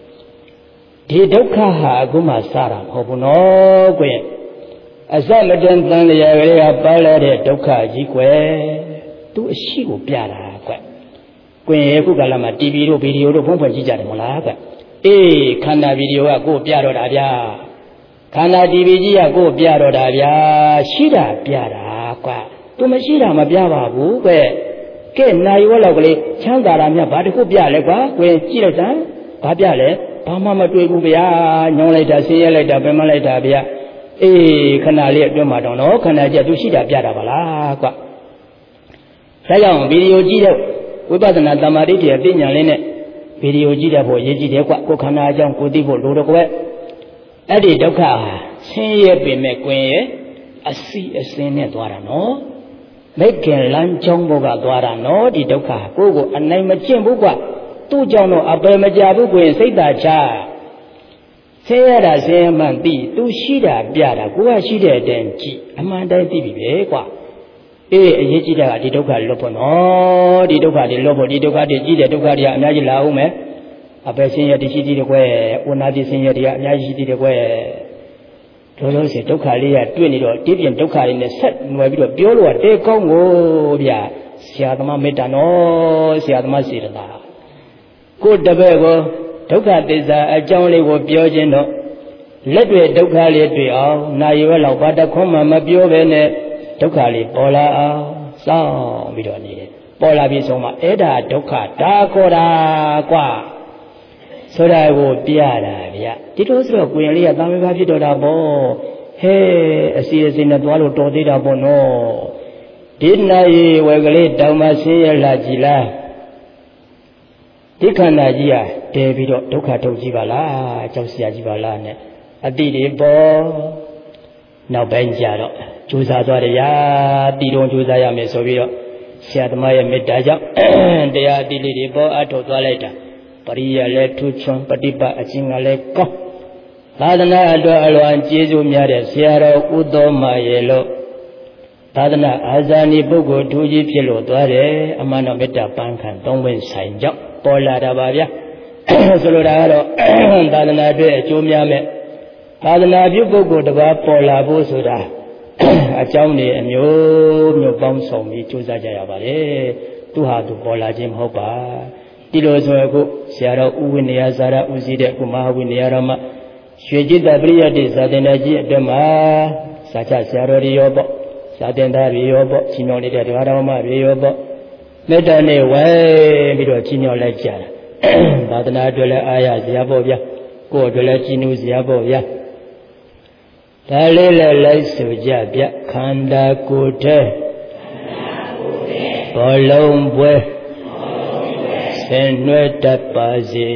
thì đâu cả hà cũng mà xa ra, họ cũng nói cô yên. À sao mà chân tăng này cái này bảo là để đâu cả gì quê, tôi xí của bia là quê. Quê cô cả là mà ti vi đồ video đồ phong phú chỉ trả được một lá quê. Ê, khán giả video à cô bia đồ đã bia. khả năng ti viကြီးကကိုပြတော့တာဗျာရှိတာပြတာကွာသူမရှိတာမပြပါဘူးကွကဲနိုင်ဝက်လောက်ကလေးချမ်းသာတာမြတ်ဘာတခုပြလဲကွာကိုကြည့်လိုက်စမ်းဘာပြလဲဘာမှမတွေ့ဘူးဗျာညောင်းလိုက်တာဆင်းရဲလိုက်တာပင်မလိုက်တာဗျာအေးခဏလေးအတွင်းမှာတော့နော်ခဏကျသူရှိတာပြတာပါလားကွာဒါကြောင့်ဗီဒီယိုကြည့်တဲ့ဝိပဿနာတမာတိရဲ့ပညာလေးနဲ့ဗီဒီယိုကြည့်တဲ့ဖို့ရေးကြည့်တယ်ကွာကိုခန္ဓာအကြောင်းကိုသိဖို့လိုတော့ကွယ်အဲ့ဒီဒုက္ခဟာဆင်းရဲပင်မဲ့ကွင်ရဲ့အစီအစဉ်နဲ့သွားတာနော်မိခင်လမ်းကြောင်းဘုကသွားတာနော်ဒီဒုက္ခကိုကိုအနိုင်မကျင့်ဘူးကွာသူ့ကြောင့်တော့အပယ်မကြဘူးကွင်စိတ်သာချဆင်းရဲတာဆင်းရဲမှန်သိသူရှိတာပြတာကိုကရှိတဲ့အတိုင်းကြည့်အမှန်တိုင်းသိပြီပဲကွာအေးအရေးကြီးတာကဒီဒုက္ခလွတ်ဖို့နော်ဒီဒုက္ခတွေလွတ်ဖို့ဒီဒုက္ခတွေကြီးတဲ့ဒုက္ခတွေကအများကြီးလာအောင်မယ်အပယ်ဆင်းရဲတရှိသေးတယ်ကွယ်ဝနာတိဆင်းရဲတွေကအများကြီးရှိသေးတယ်ကွယ်တို့လို့ဆိုဒုက္ခလေးကတွေ့နေတော့ဒီပြင်ဒုက္ခတွေနဲ့ဆက်နွယ်ပြီးတော့ပြောလို့ကတဲကောင်းကိုဗျာဆရာသမားမေတ္တာနော်ဆရာသမားစေတနာကိုတပည့်ကိုဒုက္ခသစ္စာအကြောင်းလေးကိုပြောခြင်းတော့လက်တွေဒုက္ခလေးတွေ့အောင်နာရီဝက်လောက်ဘာတခွန်းမှမပြောဘဲနဲ့ဒုက္ခလေးပေါ်လာအောင်စောင့်ပြီးတော့နေတယ်ပေါ်လာပြီးဆုံးမှအဲ့ဒါဒုက္ခဒါခေါ်တာကွာဆိုတာကိုပြတာဗျဒီလိုဆိုတော့ကိုရင်လေးကတာမန်ပါဖြစ်တော့တာပေါ့ဟဲအစီအစဉ်နဲ့သွားလို့တော်သေးတာပေါ့နော်ဒီနိုင်ဝယ်ကလေးတောင်မှဆင်းရဲလာကြည်လားဒီခန္ဓာကြီးဟာတည်ပြီးတော့ဒုက္ခထုတ်ကြည့်ပါလားကြောက်စရာကြီးပါလားနဲ့အတိတွေပေါ်နောက်ပိုင်းကြတော့ကြိုးစားသွားတယ်ရာတီတုံးကြိုးစားရမယ်ဆိုပြီးတော့ဆရာသမားရဲ့မေတ္တာကြောင့်တရားအတိလေးတွေပေါ်အထုတ်သွားလိုက်တာပရိယလည်းထူးချွန်ပฏิပတ်အချင်းကလည်းကောင်းသာသနာအတွက်အလွန်ကျေးဇူးများတဲ့ဆရာတော်ဥသောမရေလို့သာသနာအာဇာနည်ပုဂ္ဂိုလ်ထူးကြီးဖြစ်လို့သွားတယ်အမှန်တော့မေတ္တာပန်းခံသုံးဝင်ဆိုင်ကြောင့်ပေါ်လာတာပါဗျာဆိုလိုတာကတော့သာသနာအတွက်အကျိုးများမဲ့သာသနာပြုပုဂ္ဂိုလ်တစ်ပါးပေါ်လာဖို့ဆိုတာအကြောင်းတွေအမျိုးမျိုးပေါင်းစုံပြီးကြိုးစားကြရပါတယ်သူဟာသူပေါ်လာခြင်းမဟုတ်ပါဒီလိုဆိုအခုဆရာတော်ဥဝိနည်းဇာရဦးစီးတဲ့ကုမဟာဝိနည်းတော်မှာရွှေจิตပရိယတ္တိဇာတင်တော်ကြီးအတွက်မှာစာချဆရာတော်တွေရောပေါ့ဇာတင်သားတွေရောပေါ့ချီးမြှောက်နေတဲ့တရားတော်မှာတွေရောပေါ့မေတ္တာနဲ့ဝဲပြီးတော့ချီးမြှောက်လိုက်ကြတာသာသနာအတွက်လည်းအားရစရာပေါ့ဗျာကိုယ်အတွက်လည်းကြည်နူးစရာပေါ့ဗျာဒါလေးလည်းလိုက်ဆိုကြဗျခန္ဓာကိုယ်ထဲဘောလုံးပွဲဆင်နွှဲတတ်ပါစေ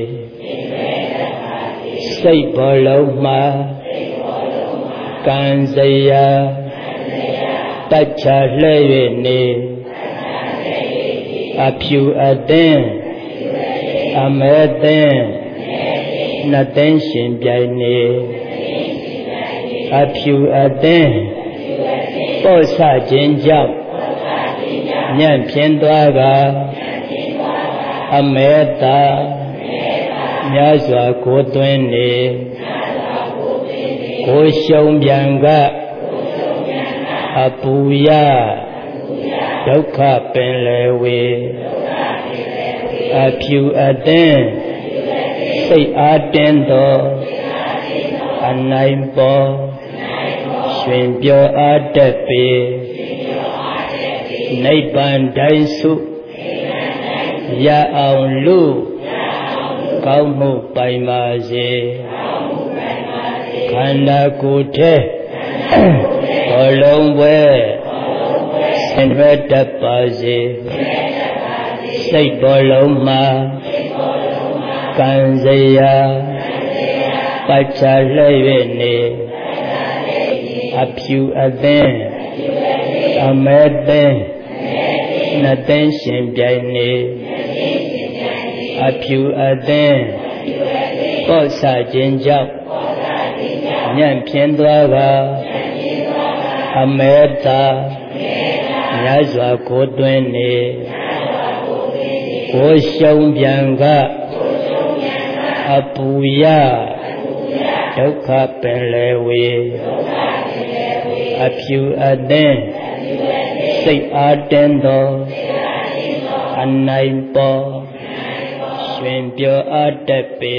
စိတ်ဘောလုံးမှာကံစရာတတ်ချလှဲ့၍နေအဖြူအသင်းအမဲသင်းနှစ်သိန်းရှင်ပြိုင်နေအဖြူအသင်းပေါ့ဆခြင်းကြောင့်ညံ့ဖြင်းသွားကအမဲတာများစွာကိုသွင်းနေကိုရှုံပြန်ကအပူရဒုက္ခပင်လေဝေအဖြူအသင်းစိတ်အားတင်းသောအနိုင်ပေါ်ရွှင်ပြောအားတတ်ပေနိဗ္ဗာန်တိုင်းစုရအောင်လူကောင်းမှုပိုင်ပါစေခန္ဓာကိုယ်ထဲဘောလုံးပွဲဆင်ထွက်တတ်ပါစေစိတ်ဘောလုံးမှာကံစရာပတ်ချလှည့်၍နေအဖြူအသင်းအမဲသင်းနှစ်သိန်းရှင်ပြိုင်နေအဖြူအသင်းပေါ့ဆခြင်းကြောင့်ညံ့ဖြင်းသွားကအမဲသာမြတ်စွာကိုတွင်နေကိုရှုံးပြန်ကအပူရဒုက္ခပင်လေဝေအဖြူအသင်းစိတ်အားတင်းသောအနိုင်ပေါ်ရွှင်ပြောအားတက်ပေ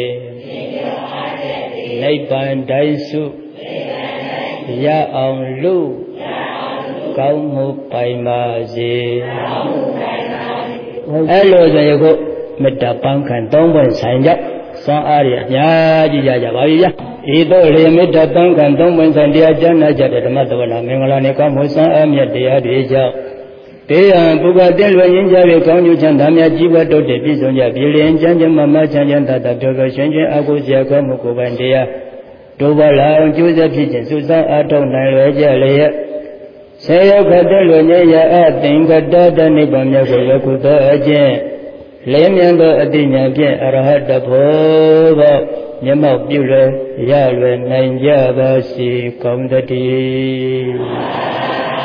နိဗ္ဗာန်တိုင်းစုရအောင်လူကောင်းမှုပိုင်ပါစေအဲ့လိုဆိုရင်ကိုမေတ္တာပန်းခံသုံးပွင့်ဆိုင်ကြောင့်စွမ်းအားရအများကြီးကြကြပါပြီဗျာဤသို့လေမေတ္တာပန်းခံသုံးပွင့်ဆိုင်တရားကျမ်းနာကြတဲ့ဓမ္မသဝနာမင်္ဂလာနေကောင်းမှုစွမ်းအားမြတ်တရားတွေကြောင့်တရားပုဂ္ဂိုလ်တင်းလွယ်ရင်းကြ၍ကောင်းကျိုးချမ်းသာများကြီးပွားတိုးတက်ပြည့်စုံကြပြည်လျင်ချမ်းချမ်းမမချမ်းချမ်းသာသာပြောပြောရှင်ချင်းအကုစရာကောင်းမှုကိုယ်ပိုင်တရားတို့ပါလာအောင်ကျိုးစားဖြစ်ခြင်းစုစောင်းအားထုတ်နိုင်လွယ်ကြလျက်ဆေရောက်ခတ်တဲ့လွယ်ညရအသင်္ကတတနိဗ္ဗာန်မြတ်ကိုယခုသောအကျင့်လေးမြန်သောအတိညာဖြင့်အရဟတဖို့သောမျက်မှောက်ပြုလွယ်ရလွယ်နိုင်ကြပါစေကောင်းတည်း